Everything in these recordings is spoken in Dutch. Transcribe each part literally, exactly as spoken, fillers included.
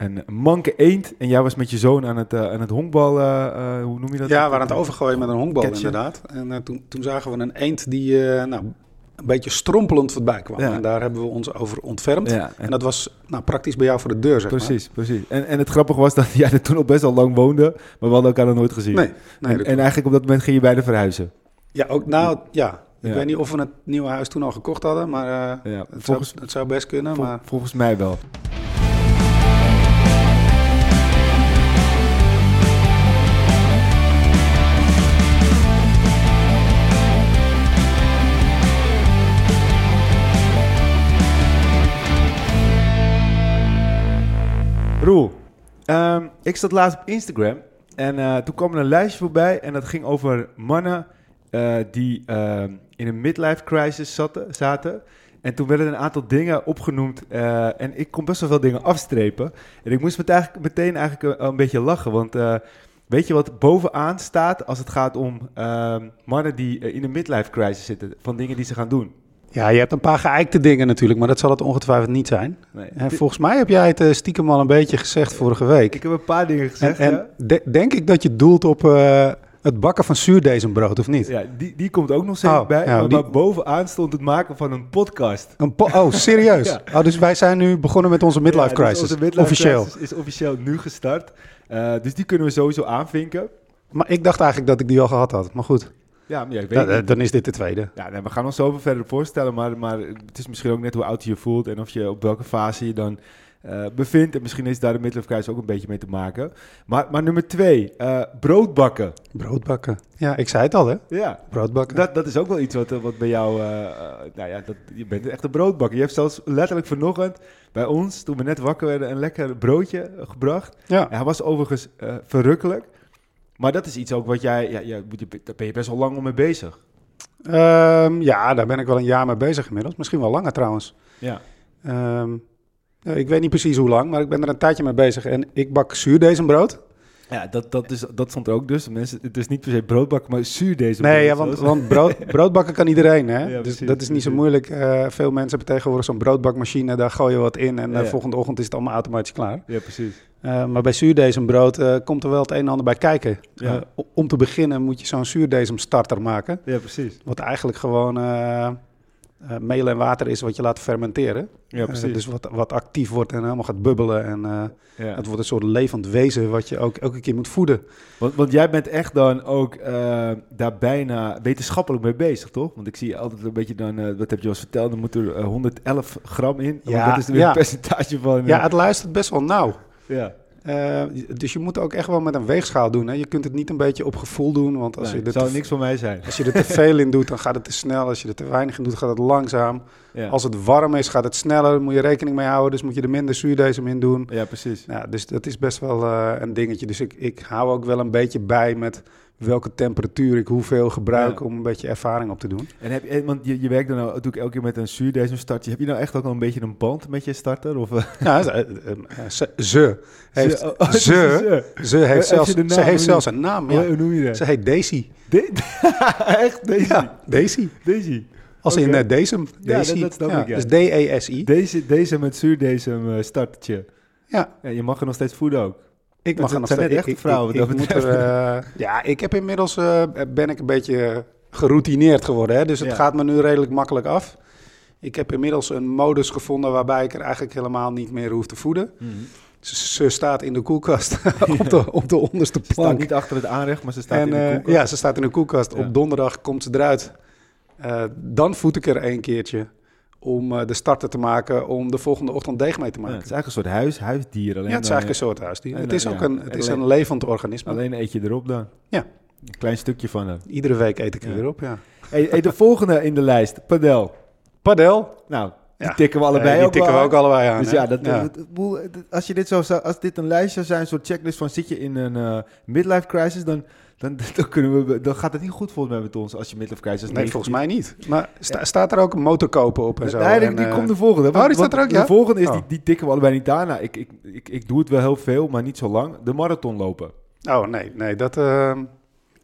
een manke eend. En jij was met je zoon aan het, uh, aan het honkbal, uh, uh, hoe noem je dat? Ja, we waren aan het overgooien met een honkbal Catchen. inderdaad. En uh, toen, toen zagen we een eend die uh, nou, een beetje strompelend voorbij kwam. Ja. En daar hebben we ons over ontfermd. Ja, en, en dat was nou, praktisch bij jou voor de deur, zeg precies, maar. precies. En, en het grappige was dat jij er toen al best al lang woonde, maar we hadden elkaar nog nooit gezien. Nee, nee, en, en eigenlijk op dat moment ging je beide verhuizen. Ja, ook, nou ja. Ik Ja. weet niet of we het nieuwe huis toen al gekocht hadden, maar uh, Ja, het, volgens, zou, het zou best kunnen. vol, Maar... Volgens mij wel. Roel, um, ik zat laatst op Instagram en uh, toen kwam er een lijstje voorbij en dat ging over mannen uh, die uh, in een midlife crisis zaten, zaten. En toen werden er een aantal dingen opgenoemd uh, en ik kon best wel veel dingen afstrepen. En ik moest met eigenlijk, meteen eigenlijk een, een beetje lachen, want uh, weet je wat bovenaan staat als het gaat om uh, mannen die uh, in een midlife crisis zitten, van dingen die ze gaan doen? Ja, je hebt een paar geëikte dingen natuurlijk, maar dat zal het ongetwijfeld niet zijn. Nee. En volgens mij heb jij het uh, stiekem al een beetje gezegd vorige week. Ik heb een paar dingen gezegd, En, en ja. de, denk ik dat je doelt op uh, het bakken van zuurdesembrood, of niet? Ja, die, die komt ook nog steeds Oh, bij. ja, maar, die- maar bovenaan stond het maken van een podcast. Een po- oh, serieus? Ja. Oh, dus wij zijn nu begonnen met onze midlife Ja, dus crisis, onze midlife officieel. crisis is officieel nu gestart. Uh, dus die kunnen we sowieso aanvinken. Maar ik dacht eigenlijk dat ik die al gehad had, maar goed. Ja, maar ja, ik weet Ja, niet. uh, dan is dit de tweede. Ja, nee, we gaan ons zoveel verder voorstellen, maar, maar het is misschien ook net hoe oud je je voelt en of je op welke fase je dan uh, bevindt. En misschien is daar de midlife crisis ook een beetje mee te maken. Maar, maar nummer twee, uh, brood bakken. Brood bakken. Ja, ik zei het al, hè? Ja, Brood bakken. dat, dat is ook wel iets wat, wat bij jou... Uh, uh, nou ja, dat, je bent echt een broodbakker. Je hebt zelfs letterlijk vanochtend bij ons, toen we net wakker werden, een lekker broodje uh, gebracht. Ja. Hij was overigens uh, verrukkelijk. Maar dat is iets ook wat jij... Ja, ja, daar ben je best wel lang om mee bezig. Um, ja, daar ben ik wel een jaar mee bezig inmiddels. Misschien wel langer trouwens. Ja. Um, ja, ik weet niet precies hoe lang, maar ik ben er een tijdje mee bezig. En ik bak zuurdesembrood. Ja, dat, dat, is, dat stond er ook dus. Mensen, het is niet per se broodbakken, maar zuurdesembrood. Nee, ja, want, want brood, broodbakken kan iedereen, hè? Ja, dus precies, dat is niet zo precies. moeilijk. Uh, veel mensen hebben tegenwoordig zo'n broodbakmachine. Daar gooi je wat in en de Ja, uh, ja. volgende ochtend is het allemaal automatisch klaar. Ja, precies. Uh, maar bij zuurdesembrood uh, komt er wel het een en ander bij kijken. Ja. Uh, om te beginnen moet je zo'n zuurdesem-starter maken. Ja, precies. Wat eigenlijk gewoon uh, uh, meel en water is wat je laat fermenteren. Ja, precies. Uh, dus wat, wat actief wordt en helemaal gaat bubbelen. En uh, ja. het wordt een soort levend wezen wat je ook elke keer moet voeden. Want, want jij bent echt dan ook uh, daar bijna wetenschappelijk mee bezig, toch? Want ik zie je altijd een beetje dan, uh, wat heb je ons verteld, er moet er uh, honderd-elf gram in. Ja, Want dat is weer ja. een percentage van... Uh, Ja, het luistert best wel nauw. ja. Uh, dus je moet ook echt wel met een weegschaal doen. Hè? Je kunt het niet een beetje op gevoel doen. Want als, Nee, je er zou te, niks van mij zijn. als je er te veel in doet, dan gaat het te snel. Als je er te weinig in doet, gaat het langzaam. Ja, Als het warm is, gaat het sneller. Daar moet je rekening mee houden. Dus moet je er minder zuurdesem in doen. ja precies. Ja, dus dat is best wel uh, een dingetje. Dus ik, ik hou ook wel een beetje bij met welke temperatuur ik hoeveel gebruik Ja. om een beetje ervaring op te doen. En heb je, want je, je werkt dan nou natuurlijk elke keer met een zuurdesem startje. Heb je nou echt ook al een beetje een band met je starter? Of, uh? Ja, uh, uh, uh, ze, ze heeft, Ze- oh, ze, ze. ze heeft, Heb zelfs, je de naam, ze heeft hoe zelfs een naam. Ja. Hoe, hoe noem je dat? Ze heet Daisy. De- echt? Daisy? Ja, Daisy. Daisy. Als Oké. in uh, Desem. Ja, Daisy. dat- dat snap ik, ja. Dus D E S I. Deze, deze met zuurdesem uh, startertje. Ja, Ja, je mag er nog steeds voeden ook. ik mag Het er nog zijn net steeds... echte ik- vrouwen, ik- wat ik dat moet er, betreft. uh, ja, ik heb inmiddels... Uh, ben ik een beetje geroutineerd geworden. Hè? Dus het Ja. gaat me nu redelijk makkelijk af. Ik heb inmiddels een modus gevonden waarbij ik er eigenlijk helemaal niet meer hoef te voeden. Mm-hmm. Ze, ze staat in de koelkast op, de, op de onderste Ze staat plank. niet achter het aanrecht, maar ze staat En, in de uh, koelkast. ja, ze staat in de koelkast. Ja. Op donderdag komt ze eruit. Uh, dan voed ik er een keertje om uh, de starter te maken, om de volgende ochtend deeg mee te Ja, maken. het is eigenlijk een soort huis, huisdier. Alleen, Ja, het is eigenlijk een soort huisdier. en, Het is uh, ook ja, een, het is alleen- een levend organisme. alleen eet je erop dan. Ja. Een klein stukje van hem. Iedere week eet ik er Ja. weer op, ja. Hey, hey, de volgende in de lijst, padel. Padel. Nou, die Ja. tikken we allebei Eh, die ook tikken wel we ook aan. allebei aan. Dus hè? ja, dat, ja. dat- dat- boel- dat- als, je dit zo, zou- als dit een lijst zou zijn, een soort checklist van zit je in een uh, midlife crisis, dan, dan, dan, kunnen we, dan gaat het niet goed volgens mij met ons als je midlife crisis Nee, negatief- volgens mij niet. Maar sta, staat er ook een motor kopen op en zo? Nee, die, en, die uh, komt de volgende. oh, die staat er ook, De ja? volgende is, Oh. die, die tikken we allebei niet aan. Nou, ik, ik, ik, ik doe het wel heel veel, maar niet zo lang. De marathon lopen. Oh, nee, nee, dat, uh,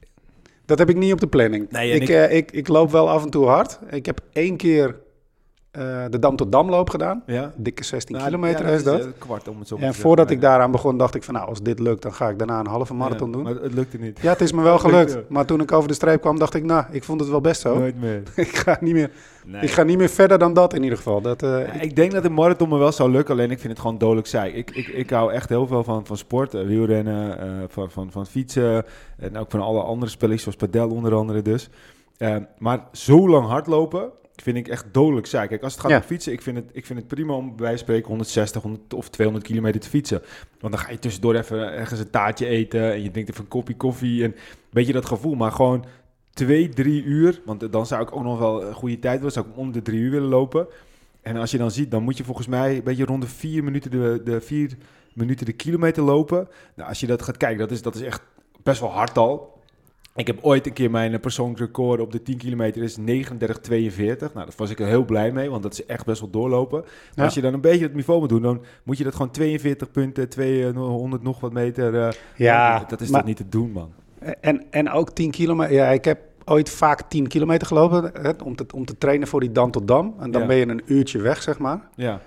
dat heb ik niet op de planning. Nee, en ik, ik- uh, ik, ik loop wel af en toe hard. Ik heb één keer uh, de Dam tot Damloop gedaan. Ja. Dikke zestien Nou, kilometer ja, is dat. Is, uh, kwart, om het zo en te voordat zeggen. ik daaraan begon, dacht ik van nou, als dit lukt, dan ga ik daarna een halve marathon ja, doen. Maar het lukte niet. Ja, het is me wel gelukt. Lukte. Maar toen ik over de streep kwam, dacht ik, nou, ik vond het wel best zo. Nooit meer. ik, ga niet meer Nee. ik ga niet meer verder dan dat in ieder geval. Dat, uh, ja, ik, ik denk dat een marathon me wel zou lukken, alleen ik vind het gewoon dodelijk saai. Ik, ik, ik hou echt heel veel van, van sport, uh, wielrennen, uh, van, van, van fietsen en ook van alle andere spelletjes, zoals padel onder andere dus. Uh, maar zo lang hardlopen vind ik echt dodelijk saai. Kijk, als het gaat ja. om fietsen, ik vind, het, ik vind het prima om bij wijze van spreken honderdzestig honderd of tweehonderd kilometer te fietsen. Want dan ga je tussendoor even ergens een taartje eten en je drinkt even een kopje koffie en een beetje dat gevoel. Maar gewoon twee, drie uur, want dan zou ik ook nog wel een goede tijd willen, zou ik om de drie uur willen lopen. En als je dan ziet, dan moet je volgens mij een beetje rond de vier minuten de, de, vier minuten de kilometer lopen. Nou, als je dat gaat kijken, dat is, dat is echt best wel hard al. Ik heb ooit een keer mijn persoonlijk record op de tien kilometer is negenendertig tweeënveertig. Nou, daar was ik er heel blij mee, want dat is echt best wel doorlopen. Maar ja. als je dan een beetje het niveau moet doen, dan moet je dat gewoon tweeënveertig punten, tweehonderd nog wat meter. Uh, ja, dat is maar, toch niet te doen, man. En, en ook tien kilometer. Ja, ik heb ooit vaak tien kilometer gelopen hè, om, te, om te trainen voor die Dam tot Dam. En dan ja. ben je een uurtje weg, zeg maar. Ja.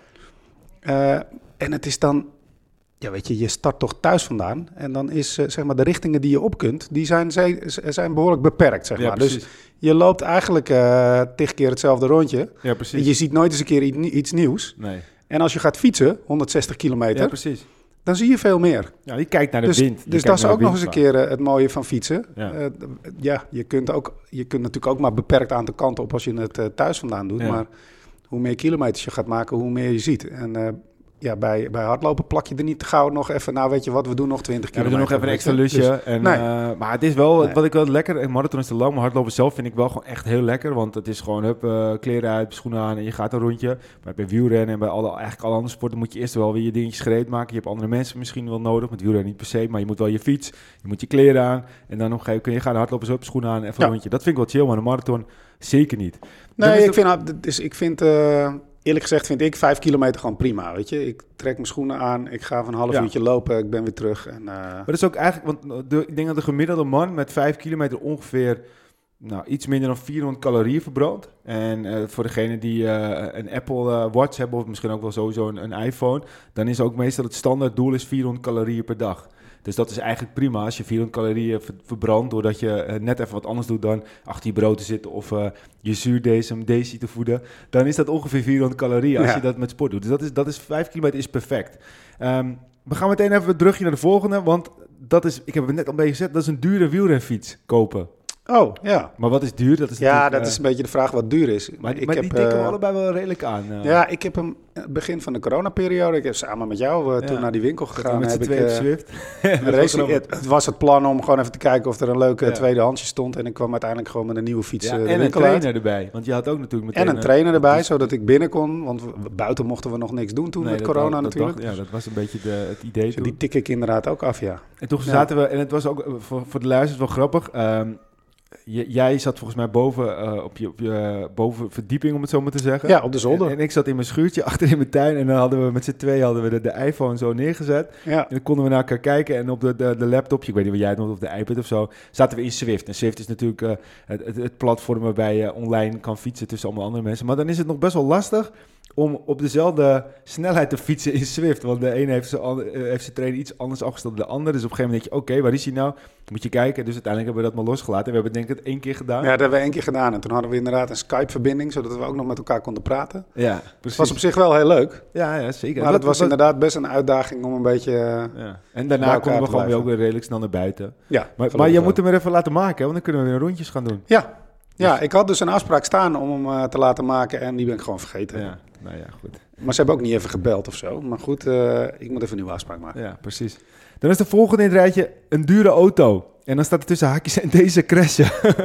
Uh, en het is dan... Ja, weet je, je start toch thuis vandaan. En dan is, uh, zeg maar, de richtingen die je op kunt, die zijn, zijn behoorlijk beperkt, zeg ja, maar. Precies. Dus je loopt eigenlijk uh, tig keer hetzelfde rondje. Ja, precies. En je ziet nooit eens een keer iets, iets nieuws. Nee. En als je gaat fietsen, honderdzestig kilometer, ja, precies. dan zie je veel meer. Ja, je kijkt naar de dus, wind. Dus dat is ook nog eens een keer uh, het mooie van fietsen. Ja, uh, ja je, kunt ook, je kunt natuurlijk ook maar beperkt aan de kant op als je het uh, thuis vandaan doet. Ja. Maar hoe meer kilometers je gaat maken, hoe meer je ziet. En uh, ja, bij, bij hardlopen plak je er niet te gauw nog even... Nou, weet je wat, we doen nog twintig kilometer. Ja, we doen nog even een extra lusje. Dus, en, nee. uh, maar het is wel, nee. wat ik wel lekker... Een marathon is te lang, maar hardlopen zelf vind ik wel gewoon echt heel lekker. Want het is gewoon, hup, uh, kleren uit, schoenen aan en je gaat een rondje. Maar bij wielrennen en bij alle, eigenlijk alle andere sporten moet je eerst wel weer je dingetjes gereed maken. Je hebt andere mensen misschien wel nodig, met wielrennen niet per se. Maar je moet wel je fiets, je moet je kleren aan. En dan nog kun je gaan hardlopen, zo op schoenen aan, even ja. een rondje. Dat vind ik wel chill, maar een marathon zeker niet. Nee, ik, de... vind, dus ik vind... Uh... Eerlijk gezegd vind ik vijf kilometer gewoon prima, weet je. Ik trek mijn schoenen aan, ik ga van een half ja. uurtje lopen, ik ben weer terug. En, uh... Maar dat is ook eigenlijk, want de, ik denk dat de gemiddelde man met vijf kilometer ongeveer nou, iets minder dan vierhonderd calorieën verbrandt. En uh, voor degene die uh, een Apple uh, Watch hebben of misschien ook wel sowieso een, een iPhone, dan is ook meestal het standaard doel is vierhonderd calorieën per dag. Dus dat is eigenlijk prima als je vierhonderd calorieën ver- verbrandt... doordat je uh, net even wat anders doet dan achter je brood te zitten... of uh, je zuurdesem, desi te voeden. Dan is dat ongeveer vierhonderd calorieën als ja. je dat met sport doet. Dus dat is, dat is vijf kilometer is perfect. Um, we gaan meteen even terugje naar de volgende... want dat is, ik heb het net al een beetje gezegd... dat is een dure wielrenfiets kopen. Oh, ja. Maar wat is duur? Dat is ja, dat uh, is een beetje de vraag wat duur is. Maar, ik maar heb, die tikken we uh, allebei wel redelijk aan. Uh. Ja, ik heb hem begin van de coronaperiode... ik heb samen met jou uh, ja. toen naar die winkel gegaan. Met heb z'n ik, twee uh, Zwift. race, het, het was het plan om gewoon even te kijken... of er een leuke ja. tweedehandsje stond. En ik kwam uiteindelijk gewoon met een nieuwe fiets ja, uh, de en winkel een trainer uit. erbij. Want je had ook natuurlijk meteen... En een trainer erbij, een... zodat ik binnen kon. Want we, buiten mochten we nog niks doen toen nee, met corona dat, natuurlijk. Dat dacht, ja, dat was een beetje de, het idee dus toen. Die tik ik inderdaad ook af, ja. En toen zaten ja. we... En het was ook voor, voor de luisteraars wel grappig... Um, J- jij zat volgens mij boven, uh, op je, op je boven verdieping, om het zo maar te zeggen. Ja, op de zolder. En, en ik zat in mijn schuurtje achter in mijn tuin. En dan hadden we met z'n tweeën hadden we de, de iPhone zo neergezet. Ja. En dan konden we naar elkaar kijken. En op de, de, de laptopje, ik weet niet wat jij het noemt, of de iPad of zo, zaten we in Zwift. En Zwift is natuurlijk uh, het, het, het platform waarbij je online kan fietsen tussen allemaal andere mensen. Maar dan is het nog best wel lastig om op dezelfde snelheid te fietsen in Zwift. Want de ene heeft zijn, uh, heeft zijn trainer iets anders afgesteld dan de ander. Dus op een gegeven moment denk je, oké, okay, waar is hij nou? Moet je kijken. Dus uiteindelijk hebben we dat maar losgelaten. En we hebben denk ik het één keer gedaan. Ja, dat hebben we één keer gedaan. En toen hadden we inderdaad een Skype-verbinding, zodat we ook nog met elkaar konden praten. Ja, precies. Het was op zich wel heel leuk. Ja, ja zeker. Maar het was wat... inderdaad best een uitdaging om een beetje... Uh, ja. En daarna konden we gewoon weer ook weer redelijk snel naar buiten. Ja, maar maar je moet hem weer even laten maken, hè? Want dan kunnen we weer rondjes gaan doen. Ja. Ja, dus... ik had dus een afspraak staan om hem uh, te laten maken en die ben ik gewoon vergeten. Ja, nou ja, goed. Maar ze hebben ook niet even gebeld of zo. Maar goed, uh, ik moet even een nieuwe afspraak maken. Ja, precies. Dan is de volgende in het rijtje een dure auto. En dan staat er tussen haakjes en deze crashen.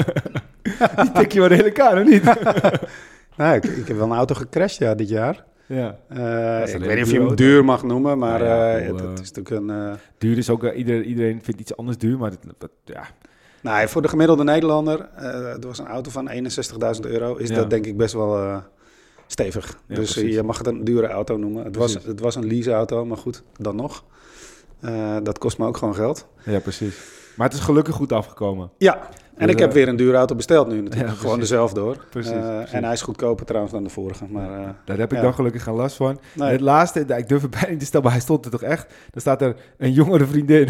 Die tik je wel redelijk aan, of niet? nou, ik, ik heb wel een auto gecrashed, ja, dit jaar. Ja. Uh, ik weet niet of je hem auto. duur mag noemen, maar ja, ja, uh, cool, het, het is natuurlijk een... Uh... Duur is ook... Uh, iedereen, iedereen vindt iets anders duur, maar... Het, het, ja... Nou, voor de gemiddelde Nederlander, uh, het was een auto van eenenzestigduizend euro, is ja. dat denk ik best wel uh, stevig. Ja, dus uh, je mag het een dure auto noemen. Het was, het was een leaseauto, maar goed, dan nog. Uh, dat kost me ook gewoon geld. Ja, precies. Maar het is gelukkig goed afgekomen. Ja. En ik heb weer een dure auto besteld nu natuurlijk. Ja, gewoon dezelfde hoor. Precies, uh, precies. En hij is goedkoper trouwens dan de vorige. Maar, uh, Daar heb ik ja. dan gelukkig geen last van. Nee. Het laatste, ik durf het bijna niet te stellen, maar hij stond er toch echt. Dan staat er een jongere vriendin.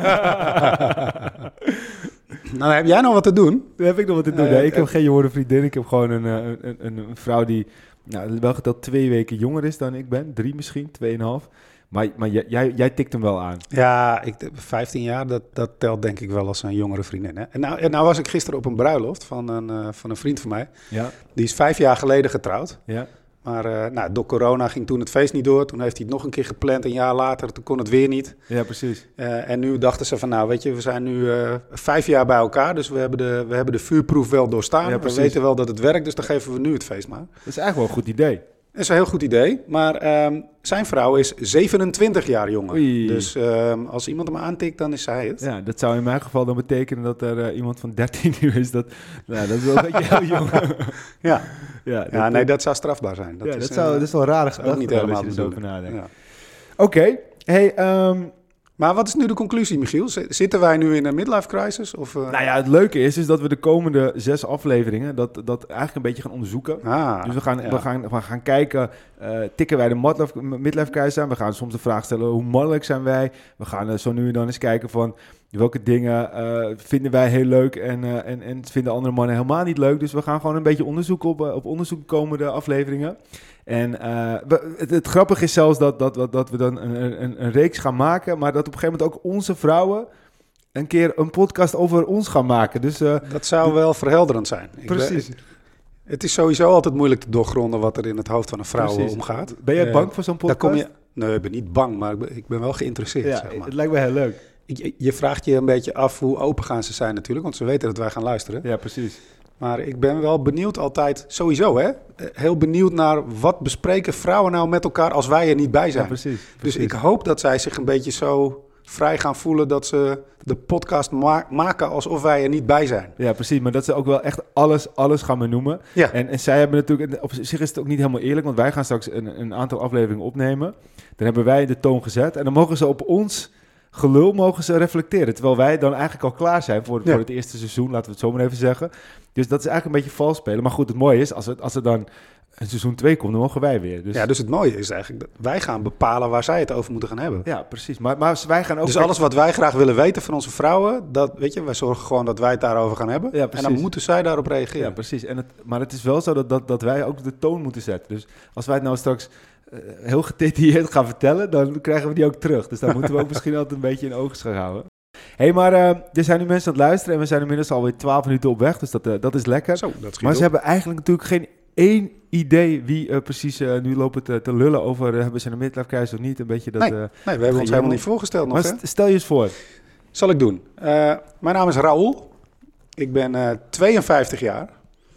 Nou, heb jij nog wat te doen? Daar heb ik nog wat te doen. Uh, Nee, ik uh, heb geen jongere vriendin. Ik heb gewoon een, een, een, een, een vrouw die nou, wel geteld twee weken jonger is dan ik ben. Drie misschien, tweeënhalf. Maar, maar jij, jij, jij tikt hem wel aan. Ja, ik, vijftien jaar, dat, dat telt denk ik wel als een jongere vriendin. Hè? En, nou, en nou was ik gisteren op een bruiloft van een, uh, van een vriend van mij. Ja. Die is vijf jaar geleden getrouwd. Ja. Maar uh, nou, door corona ging toen het feest niet door. Toen heeft hij het nog een keer gepland, een jaar later. Toen kon het weer niet. Ja, precies. Uh, en nu dachten ze van, nou weet je, we zijn nu uh, vijf jaar bij elkaar. Dus we hebben de, we hebben de vuurproef wel doorstaan. Ja, we weten wel dat het werkt, dus dan geven we nu het feest maar. Dat is eigenlijk wel een goed idee. Dat is een heel goed idee. Maar um, zijn vrouw is zevenentwintig jaar jonger. Oei. Dus um, als iemand hem aantikt, dan is zij het. Ja, dat zou in mijn geval dan betekenen dat er uh, iemand van dertien nu is. Dat, nou, dat is wel een beetje heel jong. Ja, ja, dat, ja nee, dat zou strafbaar zijn. Dat ja, is, dat, zou, uh, dat is wel een rare ook gedachte. niet wel, helemaal als je de er zo over bedoeling. nadenkt. Ja. Oké, okay. hey, um, maar wat is nu de conclusie, Michiel? Z- zitten wij nu in een midlife crisis? Of, uh... nou ja, het leuke is dus dat we de komende zes afleveringen dat, dat eigenlijk een beetje gaan onderzoeken. Ah, dus we gaan, ja. we gaan, we gaan kijken, uh, tikken wij de midlife, midlife crisis aan? We gaan soms de vraag stellen, hoe mannelijk zijn wij? We gaan uh, zo nu en dan eens kijken van welke dingen uh, vinden wij heel leuk en, uh, en, en vinden andere mannen helemaal niet leuk. Dus we gaan gewoon een beetje onderzoeken op, uh, op onderzoek komende afleveringen. En uh, we, het, het grappige is zelfs dat, dat, dat, dat we dan een, een, een reeks gaan maken, maar dat op een gegeven moment ook onze vrouwen een keer een podcast over ons gaan maken. Dus, uh, dat zou wel verhelderend zijn. Ik precies. Ben, het is sowieso altijd moeilijk te doorgronden wat er in het hoofd van een vrouw precies. omgaat. Ben jij uh, bang voor zo'n podcast? Daar kom je, nee, ik ben niet bang, maar ik ben, ik ben wel geïnteresseerd. Ja, zeg maar. Het lijkt me heel leuk. Je, je vraagt je een beetje af hoe open gaan ze zijn natuurlijk, want ze weten dat wij gaan luisteren. Ja, precies. Maar ik ben wel benieuwd altijd, sowieso hè, heel benieuwd naar wat bespreken vrouwen nou met elkaar als wij er niet bij zijn. Ja, precies, precies. Dus ik hoop dat zij zich een beetje zo vrij gaan voelen dat ze de podcast ma- maken alsof wij er niet bij zijn. Ja, precies. Maar dat ze ook wel echt alles, alles gaan benoemen. Ja. En, en zij hebben natuurlijk, op zich is het ook niet helemaal eerlijk, want wij gaan straks een, een aantal afleveringen opnemen. Dan hebben wij de toon gezet en dan mogen ze op ons gelul mogen ze reflecteren. Terwijl wij dan eigenlijk al klaar zijn voor, ja. voor het eerste seizoen, laten we het zo maar even zeggen. Dus dat is eigenlijk een beetje vals spelen. Maar goed, het mooie is, als, het, als er dan een seizoen twee komt, dan mogen wij weer. Dus... Ja, dus het mooie is eigenlijk dat wij gaan bepalen waar zij het over moeten gaan hebben. Ja, precies. Maar, maar wij gaan ook... Dus alles wat wij graag willen weten van onze vrouwen, dat, weet je, wij zorgen gewoon dat wij het daarover gaan hebben. Ja, en dan moeten zij daarop reageren. Ja, precies. En het, maar het is wel zo dat, dat, dat wij ook de toon moeten zetten. Dus als wij het nou straks uh, heel gedetailleerd gaan vertellen, dan krijgen we die ook terug. Dus daar moeten we ook misschien altijd een beetje in oogschouw houden. Hé, hey, maar uh, er zijn nu mensen aan het luisteren en we zijn inmiddels alweer twaalf minuten op weg. Dus dat, uh, dat is lekker. Zo, dat maar ze hebben eigenlijk natuurlijk geen één idee wie uh, precies uh, nu lopen te, te lullen over uh, hebben ze een midlife crisis of niet. Een beetje dat... Nee, uh, nee we hebben ons helemaal niet voorgesteld nog, maar hè? st- stel je eens voor. Zal ik doen. Uh, mijn naam is Raoul. Ik ben uh, tweeënvijftig jaar.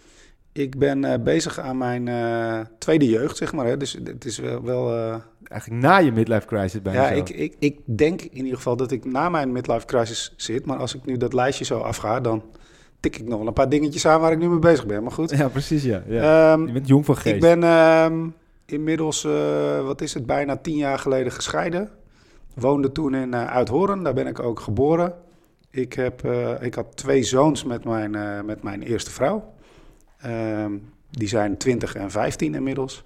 Ik ben uh, bezig aan mijn uh, tweede jeugd, zeg maar. Hè. Dus het is wel... wel uh... Eigenlijk na je midlife crisis bijna Ja, zo. ik, ik, ik denk in ieder geval dat ik na mijn midlife crisis zit. Maar als ik nu dat lijstje zo afga, dan tik ik nog wel een paar dingetjes aan waar ik nu mee bezig ben. Maar goed. Ja, precies, ja. ja. Um, je bent jong van geest. Ik ben um, inmiddels, uh, wat is het, bijna tien jaar geleden gescheiden. Woonde toen in uh, Uithoorn, daar ben ik ook geboren. Ik, heb, uh, ik had twee zoons met mijn, uh, met mijn eerste vrouw. Um, die zijn twintig en vijftien inmiddels.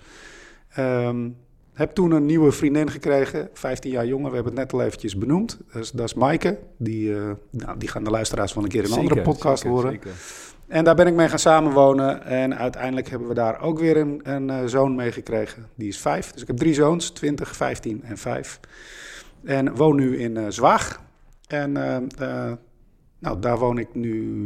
Um, heb toen een nieuwe vriendin gekregen, vijftien jaar jonger. We hebben het net al eventjes benoemd. Dat is, dat is Maaike. Die, uh, nou, die gaan de luisteraars wel een keer in een zeker, andere podcast zeker, horen. Zeker. En daar ben ik mee gaan samenwonen. En uiteindelijk hebben we daar ook weer een, een uh, zoon mee gekregen. Die is vijf. Dus ik heb drie zoons, twintig, vijftien en vijf. En woon nu in uh, Zwaag. En uh, uh, nou, daar woon ik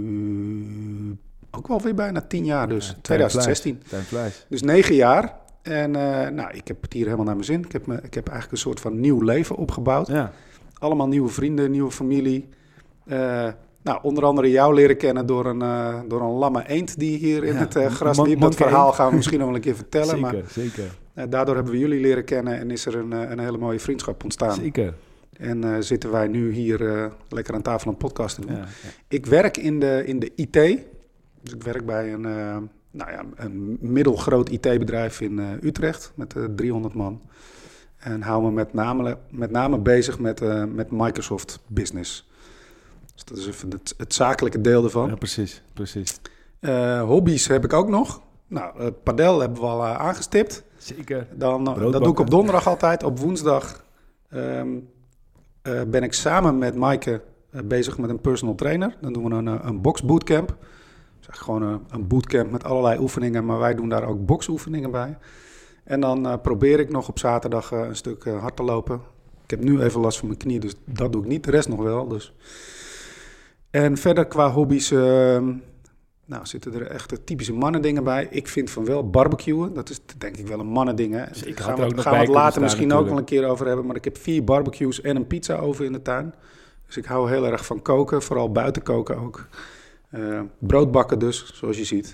nu ook wel weer bijna tien jaar. Dus ja, twintig zestien. Dus negen jaar. En uh, nou, ik heb het hier helemaal naar mijn zin. Ik heb, me, ik heb eigenlijk een soort van nieuw leven opgebouwd. Ja. Allemaal nieuwe vrienden, nieuwe familie. Uh, nou, onder andere jou leren kennen door een, uh, door een lamme eend die hier in ja, het uh, gras liep. Dat verhaal eend. gaan we misschien nog wel een keer vertellen. Zeker, maar, zeker. Uh, daardoor hebben we jullie leren kennen en is er een, uh, een hele mooie vriendschap ontstaan. Zeker. En uh, zitten wij nu hier uh, lekker aan tafel een podcast te doen. Ja, ja. Ik werk in de, in de I T. Dus ik werk bij een... Uh, Nou ja, een middelgroot I T-bedrijf in uh, Utrecht met uh, driehonderd man. En hou me met name, met name bezig met, uh, met Microsoft Business. Dus dat is even het, het zakelijke deel ervan. Ja, precies, precies. Uh, hobby's heb ik ook nog. Nou, het padel hebben we al uh, aangestipt. Zeker. Dan, uh, dat doe ik op donderdag altijd. Op woensdag um, uh, ben ik samen met Maaike uh, bezig met een personal trainer. Dan doen we een, een box bootcamp. Dus gewoon een, een bootcamp met allerlei oefeningen, maar wij doen daar ook boxoefeningen bij. En dan uh, probeer ik nog op zaterdag uh, een stuk uh, hard te lopen. Ik heb nu even last van mijn knie, dus dat doe ik niet. De rest nog wel. Dus. En verder qua hobby's, uh, nou zitten er echt typische mannendingen bij. Ik vind van wel barbecuen, dat is denk ik wel een mannending. Hè? Dus ik gaan we, we, gaan we het later misschien natuurlijk ook wel een keer over hebben. Maar ik heb vier barbecues en een pizza oven in de tuin. Dus ik hou heel erg van koken, vooral buiten koken ook. Uh, brood bakken dus, zoals je ziet.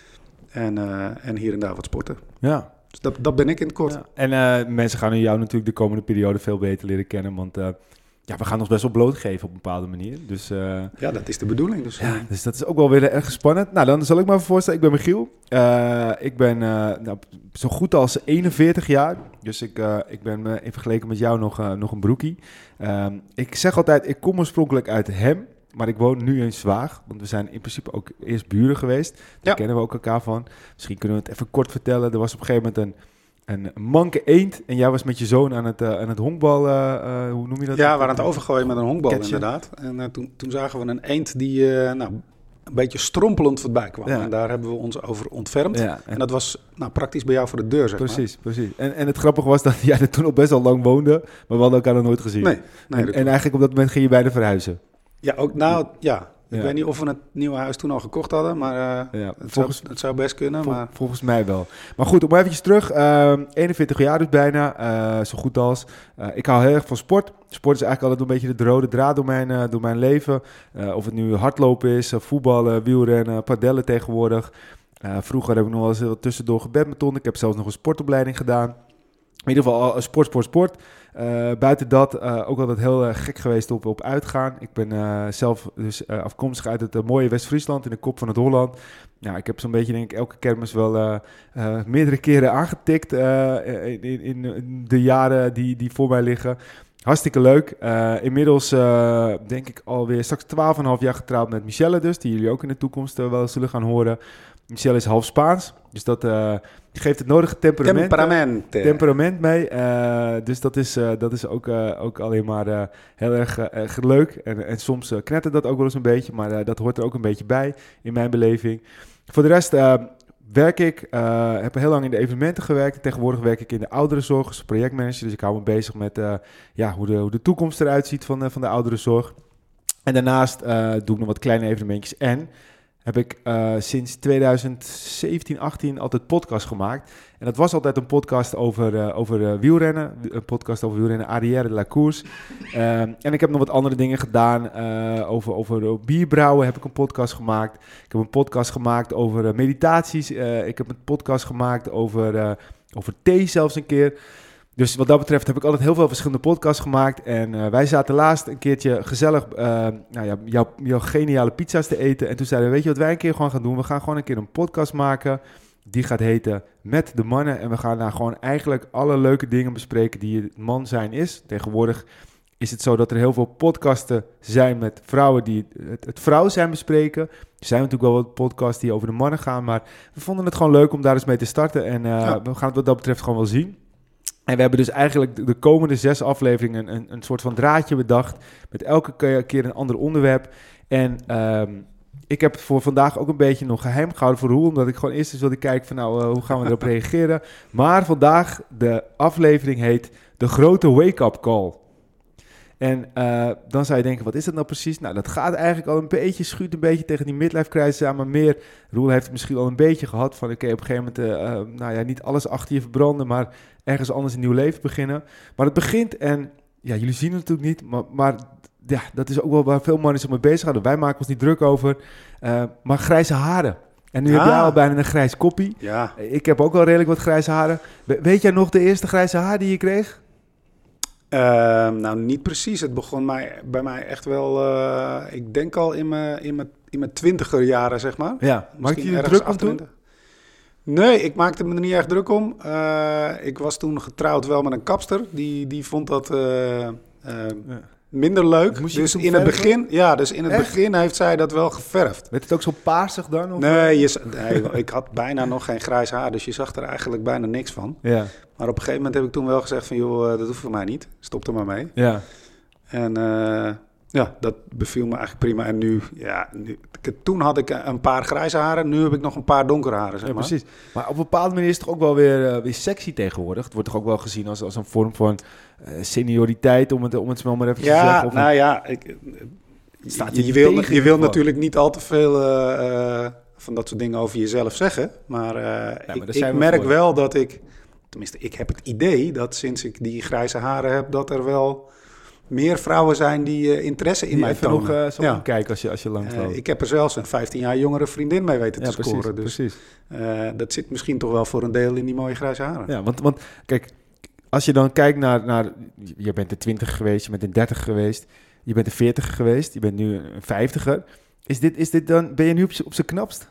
En, uh, en hier en daar wat sporten. Ja. Dus dat, dat ben ik in het kort. Ja. En uh, mensen gaan jou natuurlijk de komende periode veel beter leren kennen. Want uh, ja, we gaan ons best wel blootgeven op een bepaalde manier. Dus, uh, ja, dat is de bedoeling. Dus, ja, dus dat is ook wel weer erg spannend. Nou, dan zal ik me even voorstellen. Ik ben Michiel. Uh, ik ben uh, nou, zo goed als eenenveertig jaar. Dus ik, uh, ik ben uh, in vergelijking met jou nog, uh, nog een broekie. Uh, ik zeg altijd, ik kom oorspronkelijk uit Hem. Maar ik woon nu in Zwaag, want we zijn in principe ook eerst buren geweest. Daar ja. kennen we ook elkaar van. Misschien kunnen we het even kort vertellen. Er was op een gegeven moment een, een manke eend. En jij was met je zoon aan het, uh, aan het honkbal, uh, uh, hoe noem je dat? Ja, we waren aan het overgooien met een honkbal Catchen. Inderdaad. En uh, toen, toen zagen we een eend die uh, nou, een beetje strompelend voorbij kwam. Ja. En daar hebben we ons over ontfermd. Ja, en, en dat was nou, praktisch bij jou voor de deur, zeg precies, maar. Precies, En, en het grappige was dat jij er toen al best al lang woonde. Maar we hadden elkaar nog nooit gezien. Nee. nee en, en eigenlijk op dat moment ging je bijna verhuizen. Ja, ook nou, ja. Ik ja. weet niet of we het nieuwe huis toen al gekocht hadden, maar uh, ja, het, volgens, zou, het zou best kunnen. Vol, maar... Volgens mij wel. Maar goed, om even terug. Uh, eenenveertig jaar dus bijna, uh, zo goed als. Uh, ik hou heel erg van sport. Sport is eigenlijk altijd een beetje de rode draad door mijn, uh, door mijn leven. Uh, of het nu hardlopen is, uh, voetballen, wielrennen, padellen tegenwoordig. Uh, vroeger heb ik nog wel eens wat tussendoor gebadminton. Ik heb zelfs nog een sportopleiding gedaan. In ieder geval uh, sport, sport, sport. Uh, buiten dat uh, ook altijd heel uh, gek geweest op, op uitgaan. Ik ben uh, zelf dus uh, afkomstig uit het uh, mooie West-Friesland in de kop van het Holland. Nou, ik heb zo'n beetje denk ik elke kermis wel uh, uh, meerdere keren aangetikt uh, in, in, in de jaren die, die voor mij liggen. Hartstikke leuk. Uh, inmiddels uh, denk ik alweer straks twaalf komma vijf jaar getrouwd met Michelle dus. Die jullie ook in de toekomst uh, wel zullen gaan horen. Michelle is half Spaans. Dus dat uh, geeft het nodige temperament, temperament. Uh, temperament mee. Uh, dus dat is, uh, dat is ook, uh, ook alleen maar uh, heel erg, uh, erg leuk. En, en soms uh, knettert dat ook wel eens een beetje. Maar uh, dat hoort er ook een beetje bij in mijn beleving. Voor de rest uh, werk ik. Uh, heb heel lang in de evenementen gewerkt. Tegenwoordig werk ik in de ouderenzorg als projectmanager. Dus ik hou me bezig met uh, ja, hoe, de, hoe de toekomst eruit ziet van, uh, van de ouderenzorg. En daarnaast uh, doe ik nog wat kleine evenementjes. En heb ik uh, sinds twintig zeventien, achttien altijd podcast gemaakt. En dat was altijd een podcast over, uh, over uh, wielrennen. Een podcast over wielrennen, Arrière de la Course. Uh, en ik heb nog wat andere dingen gedaan. Uh, over, over bierbrouwen heb ik een podcast gemaakt. Ik heb een podcast gemaakt over uh, meditaties. Uh, ik heb een podcast gemaakt over, uh, over thee zelfs een keer. Dus wat dat betreft heb ik altijd heel veel verschillende podcasts gemaakt. En uh, wij zaten laatst een keertje gezellig uh, nou ja, jouw, jouw geniale pizza's te eten. En toen zeiden we, weet je wat wij een keer gewoon gaan doen? We gaan gewoon een keer een podcast maken. Die gaat heten Met de Mannen. En we gaan daar gewoon eigenlijk alle leuke dingen bespreken die het man zijn is. Tegenwoordig is het zo dat er heel veel podcasten zijn met vrouwen die het, het vrouw zijn bespreken. Er zijn natuurlijk wel wat podcasts die over de mannen gaan. Maar we vonden het gewoon leuk om daar eens mee te starten. En uh, ja. we gaan het wat dat betreft gewoon wel zien. En we hebben dus eigenlijk de komende zes afleveringen een, een soort van draadje bedacht. Met elke keer een ander onderwerp. En um, ik heb voor vandaag ook een beetje nog geheim gehouden voor Roel. Omdat ik gewoon eerst eens wilde kijken van nou, uh, hoe gaan we erop reageren. Maar vandaag, de aflevering heet De Grote Wake-up Call. En uh, dan zou je denken, wat is dat nou precies? Nou, dat gaat eigenlijk al een beetje, schuurt een beetje tegen die midlife crisis aan. Maar meer, Roel heeft het misschien al een beetje gehad van, oké, okay, op een gegeven moment, uh, nou ja, niet alles achter je verbranden, maar ergens anders een nieuw leven beginnen. Maar het begint en, ja, jullie zien het natuurlijk niet, maar, maar ja, dat is ook wel waar veel mannen zich mee bezig houden. Wij maken ons niet druk over, uh, maar grijze haren. En nu ah. heb jij al bijna een grijs koppie. Ja. Ik heb ook wel redelijk wat grijze haren. We, weet jij nog de eerste grijze haar die je kreeg? Uh, nou, niet precies. Het begon mij, bij mij echt wel, uh, ik denk al in mijn, in mijn, in mijn twintiger jaren, zeg maar. Ja, maakte je je druk om toen? Nee, ik maakte me er niet echt druk om. Uh, ik was toen getrouwd wel met een kapster. Die, die vond dat uh, uh, ja. minder leuk. Moest je Dus toen in het verven? begin, ja, dus in het Echt? begin heeft zij dat wel geverfd. Werd het ook zo paarsig dan? Of Nee, je, z- nee, ik had bijna nog geen grijs haar, dus je zag er eigenlijk bijna niks van. Ja, Maar op een gegeven moment heb ik toen wel gezegd van, joh, eh, dat hoeft voor mij niet. Stop er maar mee. ja. En eh, ja, dat beviel me eigenlijk prima. En nu, ja, nu, ik- toen had ik een paar grijze haren, nu heb ik nog een paar donkere haren, zeg Ja, maar. precies. Maar op een bepaalde manier is het toch ook wel weer, eh, weer sexy tegenwoordig. Het wordt toch ook wel gezien als, als een vorm van eh, senioriteit, om het, om het zo maar even te Ja, zeggen. Of nou een- ja, ik, eh, Staat je, je je wil, tegen in je ieder wil geval. natuurlijk niet al te veel eh, eh, van dat soort dingen over jezelf zeggen. Maar, eh, maar ik, daar ik zijn we merk voor. wel dat ik, tenminste ik heb het idee dat sinds ik die grijze haren heb, dat er wel meer vrouwen zijn die eh, interesse in die mij even tonen. nog uh, zo Ja. omkijken als je, als je langs Eh, loopt. ik heb er zelfs een vijftien jaar jongere vriendin mee weten te Ja, precies, scoren. Dus precies. eh, dat zit misschien toch wel voor een deel in die mooie grijze haren. Ja, want, want kijk, als je dan kijkt naar, naar... Je bent de twintig geweest, je bent de dertig geweest, je bent de veertig geweest, je bent nu een vijftiger. Is dit, is dit dan, ben je nu op, z'n- op zijn knapst?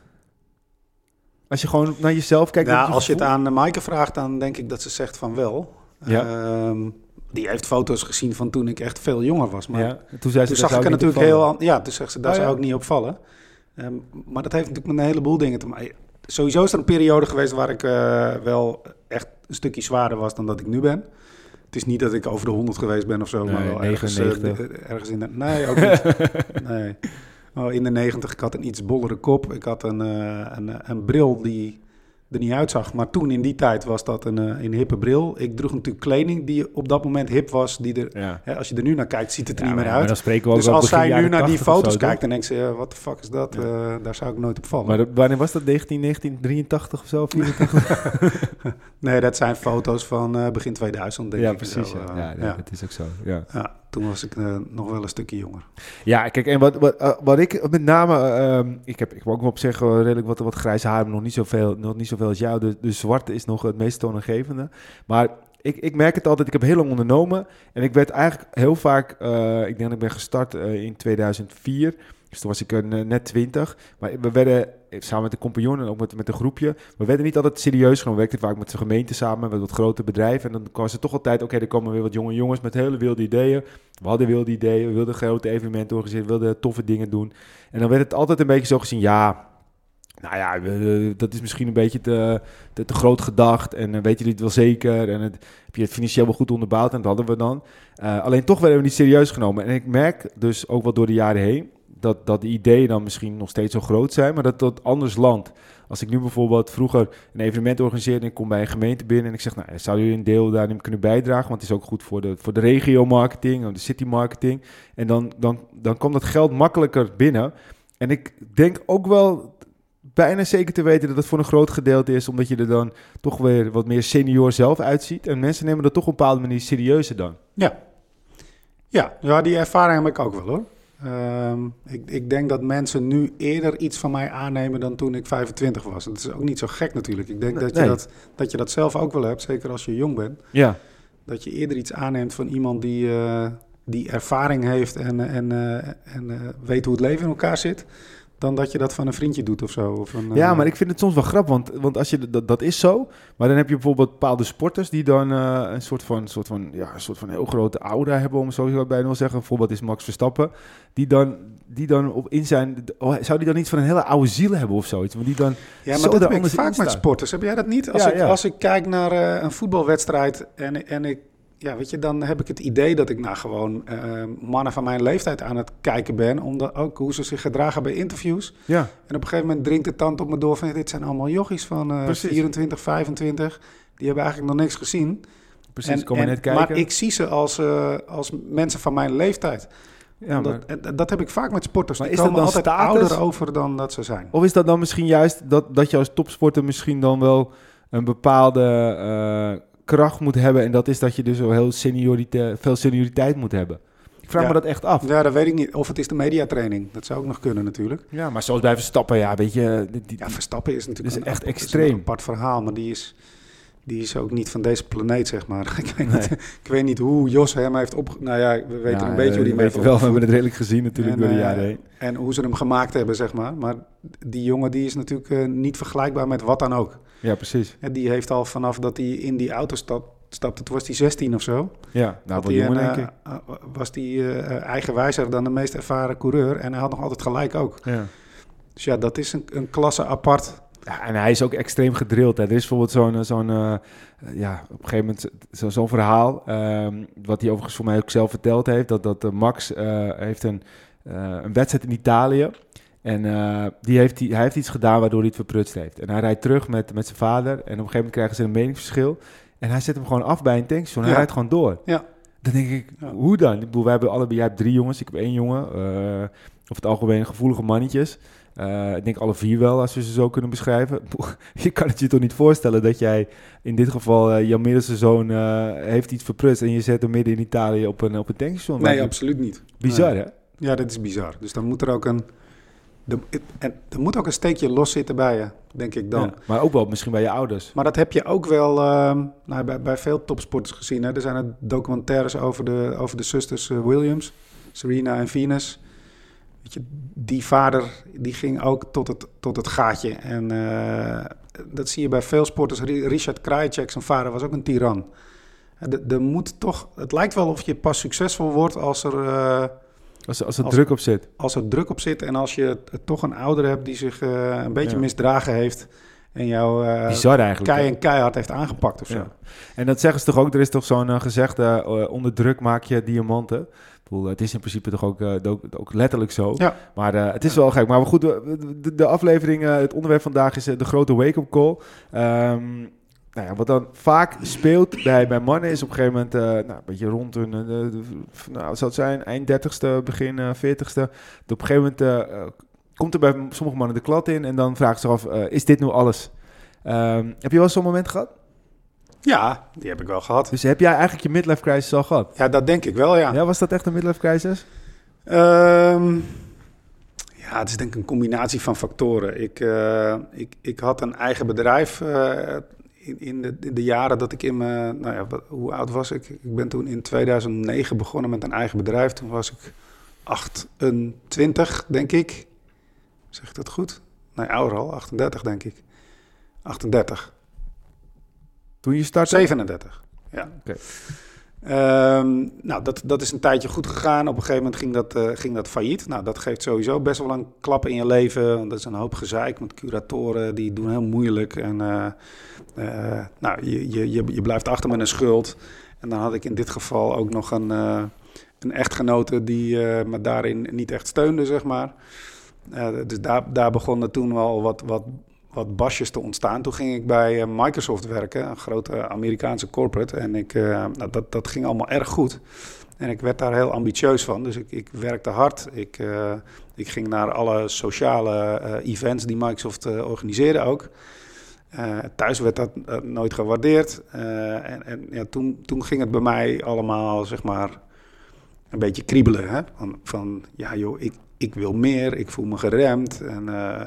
Als je gewoon naar jezelf kijkt... Ja, naar als je het gevoel? aan Maaike vraagt, dan denk ik dat ze zegt van wel. Ja. Ehm, die heeft foto's gezien van toen ik echt veel jonger was. Maar Ja, toen zei ze, toen dat zag zou ik er niet natuurlijk heel... opvallen. an- Ja, toen zegt ze, daar Oh, ja. zou ik niet op vallen. Ehm, maar dat heeft natuurlijk met een heleboel dingen te maken. Sowieso is er een periode geweest waar ik eh, wel echt een stukje zwaarder was dan dat ik nu ben. Het is niet dat ik over de honderd geweest ben of zo, Nee, maar wel ergens, eh, negenennegentig. de- ergens in de... Nee, ook niet. Nee. Oh, in de negentig, ik had een iets bollere kop. Ik had een, eh, een, een bril die er niet uitzag. Maar toen in die tijd was dat een, eh, een hippe bril. Ik droeg natuurlijk kleding die op dat moment hip was. Die er, Ja. hè, als je er nu naar kijkt, ziet het er Ja, niet meer maar, maar uit. dan spreken we ook Dus wel als begin zij nu jaren naar die tachtig of foto's zo, kijkt, toch? dan denkt ze, wat de fuck is dat? Ja. Eh, daar zou ik nooit op vallen. Maar dat- wanneer was dat? negentien, negentien drieëntachtig of zo? vierentachtig? Nee, dat zijn foto's van eh, begin tweeduizend, denk Ja, ik. precies. Zo, Ja. eh, Ja, ja, ja. dat is ook zo. Ja. Ja, toen was ik eh, nog wel een stukje jonger. Ja, kijk, en wat, wat, eh, wat ik met name... ehm, ik, heb, ik heb ook wel op zich wel redelijk wat, wat grijze haar, maar nog niet zoveel, nog niet zoveel als jou. De, de zwarte is nog het meest toonaangevende. Maar ik, ik merk het altijd, ik heb heel lang ondernomen. En ik werd eigenlijk heel vaak... eh, ik denk dat ik ben gestart eh, in tweeduizend vier. Dus toen was ik een, eh, net twintig. Maar we werden, eh, samen met de compagnon en ook met, met een groepje... we werden niet altijd serieus genomen. We werkten vaak met de gemeente samen, met wat grote bedrijven. En dan kwamen ze toch altijd... oké, er komen weer wat jonge jongens met hele wilde ideeën. We hadden wilde ideeën, we wilden grote evenementen organiseren... we wilden toffe dingen doen. En dan werd het altijd een beetje zo gezien... ja, nou ja, we- dat is misschien een beetje te, te, te groot gedacht. En uh, weten jullie het wel zeker? En het, heb je het financieel wel goed onderbouwd? En dat hadden we dan. Uh, alleen toch werden we niet serieus genomen. En ik merk dus ook wel door de jaren heen... dat, dat de ideeën dan misschien nog steeds zo groot zijn... maar dat dat anders landt. Als ik nu bijvoorbeeld vroeger een evenement organiseerde... en ik kom bij een gemeente binnen en ik zeg... nou, zou jullie een deel daarin kunnen bijdragen? Want het is ook goed voor de, voor de regio-marketing... of de city-marketing. En dan, dan, dan komt dat geld makkelijker binnen. En ik denk ook wel... bijna zeker te weten dat het voor een groot gedeelte is... omdat je er dan toch weer wat meer senior zelf uitziet. En mensen nemen dat toch op een bepaalde manier serieuzer dan. Ja. Ja, ja, die ervaring heb ik ook wel hoor. Um, ik, ik denk dat mensen nu eerder iets van mij aannemen dan toen ik vijfentwintig was. Dat is ook niet zo gek natuurlijk. Ik denk Nee. dat, je dat, dat je dat zelf ook wel hebt, zeker als je jong bent. Ja, Dat je eerder iets aanneemt van iemand die, uh, die ervaring heeft en, en, uh, en uh, weet hoe het leven in elkaar zit... dan dat je dat van een vriendje doet of zo. Of een, ja uh, maar ik vind het soms wel grappig, want, want als je dat, dat is zo... maar dan heb je bijvoorbeeld bepaalde sporters... die dan uh, een soort van, soort van, ja, een soort van heel grote aura hebben... om zo bijna wel zeggen. Een voorbeeld is Max Verstappen. Die dan, die dan op in zijn... Oh, zou die dan niet van een hele oude ziel hebben of zoiets? Want die dan Ja, maar zo dat er heb ik anders in vaak met staat. sporters. Heb jij dat niet? Als, Ja, ik, ja. als ik kijk naar uh, een voetbalwedstrijd en, en ik... Ja, weet je, dan heb ik het idee dat ik naar gewoon uh, mannen van mijn leeftijd aan het kijken ben. Omdat ook hoe ze zich gedragen bij interviews. Ja, En op een gegeven moment dringt de tand op me door van... dit zijn allemaal jochies van uh, Precies. vierentwintig, vijfentwintig. Die hebben eigenlijk nog niks gezien. precies. En- Kom je en- net kijken. Maar ik zie ze als, uh, als mensen van mijn leeftijd. ja, maar, dat, en dat heb ik vaak met sporters. Maar Die is dat komen dan altijd status? ouder over dan dat ze zijn. Of is dat dan misschien juist dat, dat je als topsporter misschien dan wel een bepaalde uh, kracht moet hebben... en dat is dat je dus wel heel seniorite- veel senioriteit moet hebben? Ik vraag Ja. me dat echt af. Ja, dat weet ik niet. Of het is de mediatraining. Dat zou ook nog kunnen natuurlijk. Ja, maar zoals bij Verstappen, ja, weet je... Die, die- Ja, Verstappen is natuurlijk Dat is een echt ap- extreem. een apart verhaal, maar die is, die is ook niet van deze planeet, zeg maar. ik, weet Nee. niet, ik weet niet hoe Jos hem heeft op... Nou ja, we weten ja, een beetje hoe die we hem heeft weten wel, we hebben opgevoed. het redelijk gezien natuurlijk En, door de eh, jaren heen. En hoe ze hem gemaakt hebben, zeg maar. Maar die jongen die is natuurlijk uh, niet vergelijkbaar met wat dan ook. Ja, precies. En die heeft al vanaf dat hij in die auto stap, stapte, toen was hij zestien of zo. Ja, nou wel hij jongen, een, denk ik. uh, was hij uh, eigenwijzer dan de meest ervaren coureur. En hij had nog altijd gelijk ook. Ja. Dus ja, dat is een, een klasse apart. Ja, en hij is ook extreem gedrild. Hè. Er is bijvoorbeeld zo'n, zo'n uh, ja, op een gegeven moment zo, zo'n verhaal, um, wat hij overigens voor mij ook zelf verteld heeft, dat, dat uh, Max uh, heeft een, uh, een wedstrijd in Italië en uh, die heeft die, hij heeft iets gedaan waardoor hij het verprutst heeft. En hij rijdt terug met, met zijn vader en op een gegeven moment krijgen ze een meningsverschil en hij zet hem gewoon af bij een tankstation en ja. hij rijdt gewoon door. Ja. Dan denk ik, ja. hoe dan? Ik bedoel, wij hebben allebei, jij hebt drie jongens, ik heb één jongen, uh, over het algemeen gevoelige mannetjes. Uh, ik denk alle vier wel, als we ze zo kunnen beschrijven. Je kan het je toch niet voorstellen dat jij in dit geval, uh, jouw middelste zoon uh, heeft iets verprutst en je zet hem midden in Italië op een, op een tankstation. Nee, absoluut niet. Bizar, nee. hè? Ja, dat is bizar. Dus dan moet er ook een, de, en, er moet ook een steekje los zitten bij je, denk ik dan. Ja, maar ook wel misschien bij je ouders. Maar dat heb je ook wel uh, nou, bij, bij veel topsporters gezien. Hè. Er zijn er documentaires over de, over de zusters uh, Williams, Serena en Venus. Weet je, die vader die ging ook tot het, tot het gaatje. En uh, dat zie je bij veel sporters. Richard Krajicek, zijn vader, was ook een tiran. De, de moet toch, het lijkt wel of je pas succesvol wordt als er... Uh, als, als er als, druk op zit. Als er druk op zit en als je toch een ouder hebt die zich uh, een beetje ja. misdragen heeft... en jou uh, Bizar eigenlijk, kei en keihard heeft aangepakt of zo. Ja. En dat zeggen ze toch ook, er is toch zo'n uh, gezegde... Uh, onder druk maak je diamanten... Het is in principe toch ook, uh, ook, ook letterlijk zo. Ja. Maar uh, het is ja. wel gek. Maar goed, de, de aflevering, uh, het onderwerp vandaag is uh, de grote wake-up call. Um, nou ja, wat dan vaak speelt bij, bij mannen is op een gegeven moment... Uh, nou, een beetje rond hun, uh, de, de, nou, wat zou het zijn, eind dertigste, begin uh, veertigste. Op een gegeven moment uh, komt er bij sommige mannen de klad in... en dan vragen ze af, uh, is dit nu alles? Um, heb je wel zo'n moment gehad? Ja, die heb ik wel gehad. Dus heb jij eigenlijk je midlife crisis al gehad? Ja, dat denk ik wel, ja. Ja, was dat echt een midlife crisis? Um, ja, het is denk ik een combinatie van factoren. Ik, uh, ik, ik had een eigen bedrijf uh, in, in, de, in de jaren dat ik in mijn... Nou ja, hoe oud was ik? Ik ben toen in tweeduizend negen begonnen met een eigen bedrijf. Toen was ik achtentwintig, denk ik. Zeg ik dat goed? Nee, ouder al, achtendertig, denk ik. achtendertig. Toen je startte? zevenendertig, ja. Okay. Um, nou, dat, dat is een tijdje goed gegaan. Op een gegeven moment ging dat, uh, ging dat failliet. Nou, dat geeft sowieso best wel een klap in je leven. Want dat is een hoop gezeik met curatoren. Die doen heel moeilijk. En uh, uh, nou, je, je, je, je blijft achter met een schuld. En dan had ik in dit geval ook nog een, uh, een echtgenote die uh, me daarin niet echt steunde, zeg maar. Uh, dus daar, daar begonnen toen wel wat... wat wat basjes te ontstaan. Toen ging ik bij uh, Microsoft werken, een grote Amerikaanse corporate. En ik, uh, nou, dat, dat ging allemaal erg goed. En ik werd daar heel ambitieus van. Dus ik, ik werkte hard. Ik, uh, ik ging naar alle sociale uh, events die Microsoft uh, organiseerde ook. Uh, thuis werd dat uh, nooit gewaardeerd. Uh, en en ja, toen, toen ging het bij mij allemaal, zeg maar, een beetje kriebelen. Hè? Van, van, ja joh, ik, ik wil meer. Ik voel me geremd. En... Uh,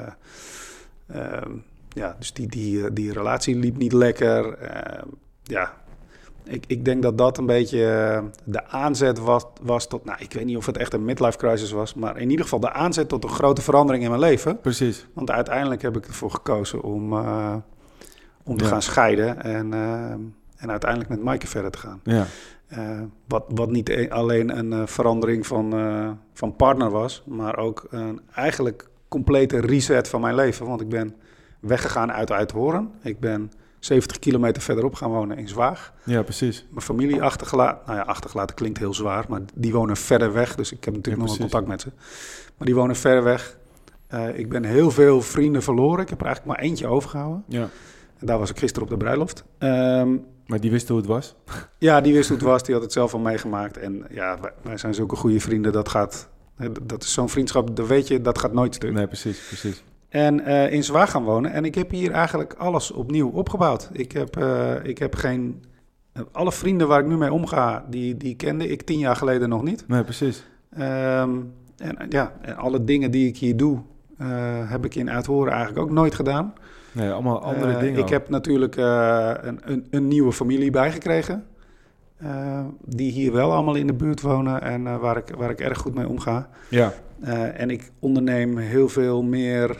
Uh, ja, dus die, die, die relatie liep niet lekker. Uh, ja, ik, ik denk dat dat een beetje uh, de aanzet was, was tot... Nou, ik weet niet of het echt een midlife crisis was... maar in ieder geval de aanzet tot een grote verandering in mijn leven. Precies. Want uiteindelijk heb ik ervoor gekozen om, uh, om te ja. gaan scheiden... en, uh, en uiteindelijk met Maaike verder te gaan. Ja. Uh, wat, wat niet e- alleen een uh, verandering van, uh, van partner was... maar ook een eigenlijk... complete reset van mijn leven. Want ik ben weggegaan uit Uithoorn. Ik ben zeventig kilometer verderop gaan wonen in Zwaag. Ja, precies. Mijn familie achtergelaten. Nou ja, achtergelaten klinkt heel zwaar. Maar die wonen verder weg. Dus ik heb natuurlijk ja, nog wel contact met ze. Maar die wonen verder weg. Uh, ik ben heel veel vrienden verloren. Ik heb er eigenlijk maar eentje overgehouden. Ja. En daar was ik gisteren op de bruiloft. Um, maar die wist hoe het was? Ja, die wist hoe het was. Die had het zelf al meegemaakt. En ja, wij, wij zijn zulke goede vrienden. Dat gaat... Dat is zo'n vriendschap, dat weet je, dat gaat nooit stuk. Nee, precies, precies. En uh, in Zwaag gaan wonen. En ik heb hier eigenlijk alles opnieuw opgebouwd. Ik heb, uh, ik heb geen... Alle vrienden waar ik nu mee omga, die, die kende ik tien jaar geleden nog niet. Nee, precies. Um, en ja, en alle dingen die ik hier doe, uh, heb ik in Uithoren eigenlijk ook nooit gedaan. Nee, allemaal andere uh, dingen. Ik ook. heb natuurlijk uh, een, een, een nieuwe familie bijgekregen. Uh, die hier wel allemaal in de buurt wonen en uh, waar, ik, waar ik erg goed mee omga. Ja. Uh, en ik onderneem heel veel meer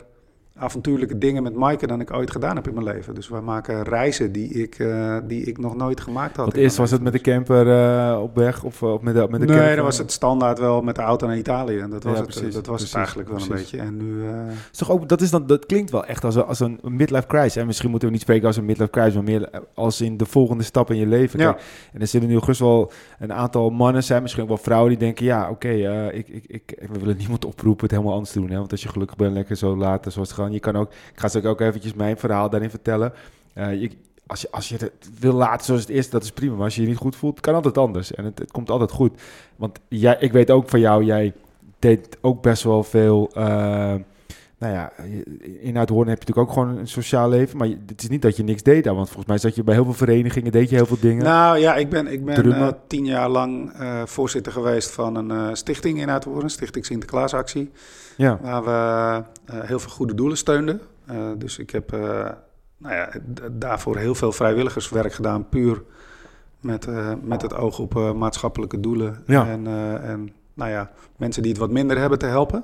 avontuurlijke dingen met Maaike dan ik ooit gedaan heb in mijn leven. Dus wij maken reizen die ik, uh, die ik nog nooit gemaakt had. Wat eerst was het met de camper uh, op weg of, of met de, met de Nee, camper? dan was het standaard wel met de auto naar Italië. En dat was, ja, het, precies, dat was precies, het eigenlijk wel precies. een beetje. En nu, uh... is toch ook, dat, is dan, dat klinkt wel echt als een, als een midlife crisis. En misschien moeten we niet spreken als een midlife crisis, maar meer als in de volgende stap in je leven. Ja. Kijk, en er zullen nu gerust wel een aantal mannen zijn, misschien ook wel vrouwen die denken, ja, oké, okay, uh, ik, ik, ik, we willen niemand oproepen het helemaal anders te doen. Hè? Want als je gelukkig bent, lekker zo laten zoals het gaan. Je kan ook, ik ga ze ook eventjes mijn verhaal daarin vertellen. Uh, je, als, je, als je het wil laten zoals het is, dat is prima. Maar als je je niet goed voelt, kan altijd anders. En het, het komt altijd goed. Want jij, ik weet ook van jou, jij deed ook best wel veel... Uh, nou ja, in Uithoorn heb je natuurlijk ook gewoon een sociaal leven. Maar het is niet dat je niks deed daar. Want volgens mij zat je bij heel veel verenigingen, deed je heel veel dingen. Nou ja, ik ben, ik ben uh, tien jaar lang uh, voorzitter geweest van een uh, stichting in Uithoorn. Stichting Sinterklaasactie. Ja. Waar we uh, heel veel goede doelen steunden. Uh, dus ik heb... Uh, Nou ja, d- daarvoor heel veel vrijwilligerswerk gedaan, puur met, uh, met het oog op uh, maatschappelijke doelen. Ja. En, uh, en nou ja, mensen die het wat minder hebben te helpen.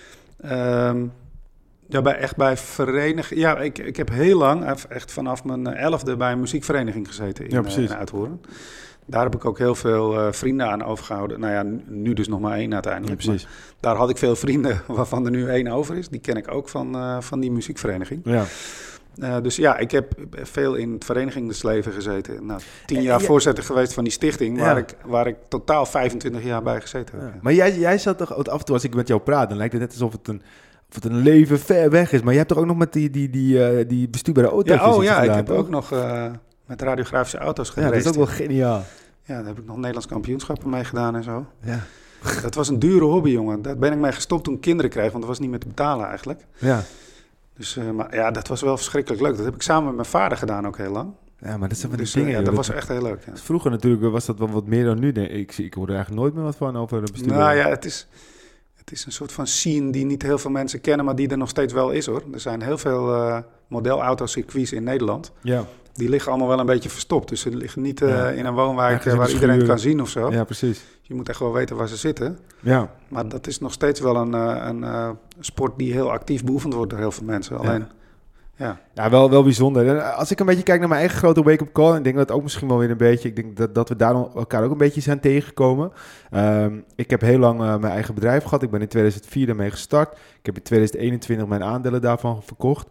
Um, ja, bij, echt bij vereniging. Ja, ik, ik heb heel lang, echt vanaf mijn elfde, bij een muziekvereniging gezeten in, ja, uh, in Uithoorn. Daar heb ik ook heel veel uh, vrienden aan overgehouden. Nou ja, nu dus nog maar één uiteindelijk. Ja, precies. Daar had ik veel vrienden, waarvan er nu één over is. Die ken ik ook van, uh, van die muziekvereniging. Ja. Uh, dus ja, ik heb veel in het verenigingsleven gezeten. Nou, tien jaar ja. voorzitter geweest van die stichting, waar, ja. ik, waar ik totaal vijfentwintig jaar bij gezeten heb. Ja. Ja. Maar jij, jij zat toch, af en toe als ik met jou praat, dan lijkt het net alsof het een, of het een leven ver weg is. Maar je hebt toch ook nog met die, die, die, uh, die bestuurbare auto's ja, oh ja, gedaan, ik heb toch? ook nog uh, met radiografische auto's gereden. Ja, dat is ook wel geniaal. Ja, daar heb ik nog Nederlands kampioenschappen mee gedaan en zo. Ja. Dat was een dure hobby, jongen. Daar ben ik mee gestopt toen ik kinderen kreeg, want dat was niet meer te betalen eigenlijk. Ja. Dus, uh, maar ja, dat was wel verschrikkelijk leuk. Dat heb ik samen met mijn vader gedaan ook heel lang. Ja, maar dat zijn van die dus, dingen. Uh, ja, dat joh, was echt heel leuk. Ja. Vroeger natuurlijk was dat wel wat meer dan nu. Ik, ik hoorde eigenlijk nooit meer wat van over de bestuur. Nou ja, het is, het is een soort van scene die niet heel veel mensen kennen, maar die er nog steeds wel is, hoor. Er zijn heel veel uh, modelauto-circuits in Nederland. Ja. Die liggen allemaal wel een beetje verstopt. Dus ze liggen niet uh, ja. in een woonwijk ja, waar iedereen het kan zien of zo. Ja, precies. Je moet echt wel weten waar ze zitten. Ja. Maar dat is nog steeds wel een, een, een sport die heel actief beoefend wordt door heel veel mensen. Alleen, ja, ja. ja wel, wel bijzonder. En als ik een beetje kijk naar mijn eigen grote wake-up call, en ik denk dat ook misschien wel weer een beetje, ik denk dat, dat we daar elkaar ook een beetje zijn tegengekomen. Um, ik heb heel lang uh, mijn eigen bedrijf gehad. Ik ben in tweeduizend vier daarmee gestart. Ik heb in tweeduizend eenentwintig mijn aandelen daarvan verkocht.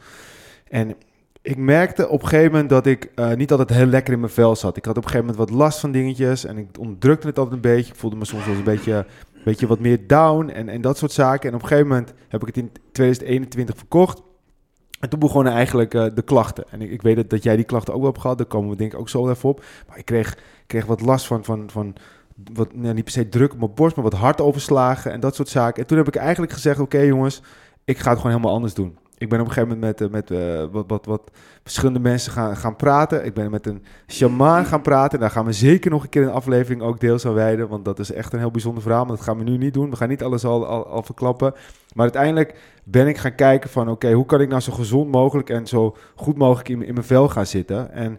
En ik merkte op een gegeven moment dat ik uh, niet altijd heel lekker in mijn vel zat. Ik had op een gegeven moment wat last van dingetjes en ik onderdrukte het altijd een beetje. Ik voelde me soms wel eens een beetje, een beetje wat meer down en, en dat soort zaken. En op een gegeven moment heb ik het in tweeduizend eenentwintig verkocht. En toen begonnen eigenlijk uh, de klachten. En ik, ik weet dat, dat jij die klachten ook wel hebt gehad. Daar komen we denk ik ook zo even op. Maar ik kreeg, kreeg wat last van, van, van wat, nou, niet per se druk op mijn borst, maar wat hartoverslagen en dat soort zaken. En toen heb ik eigenlijk gezegd, oké okay, jongens, ik ga het gewoon helemaal anders doen. Ik ben op een gegeven moment met, met uh, wat, wat, wat verschillende mensen gaan, gaan praten. Ik ben met een shamaan gaan praten. Daar gaan we zeker nog een keer een aflevering ook deels aan wijden. Want dat is echt een heel bijzonder verhaal. Maar dat gaan we nu niet doen. We gaan niet alles al, al, al verklappen. Maar uiteindelijk ben ik gaan kijken van... oké, okay, hoe kan ik nou zo gezond mogelijk en zo goed mogelijk in, in mijn vel gaan zitten? En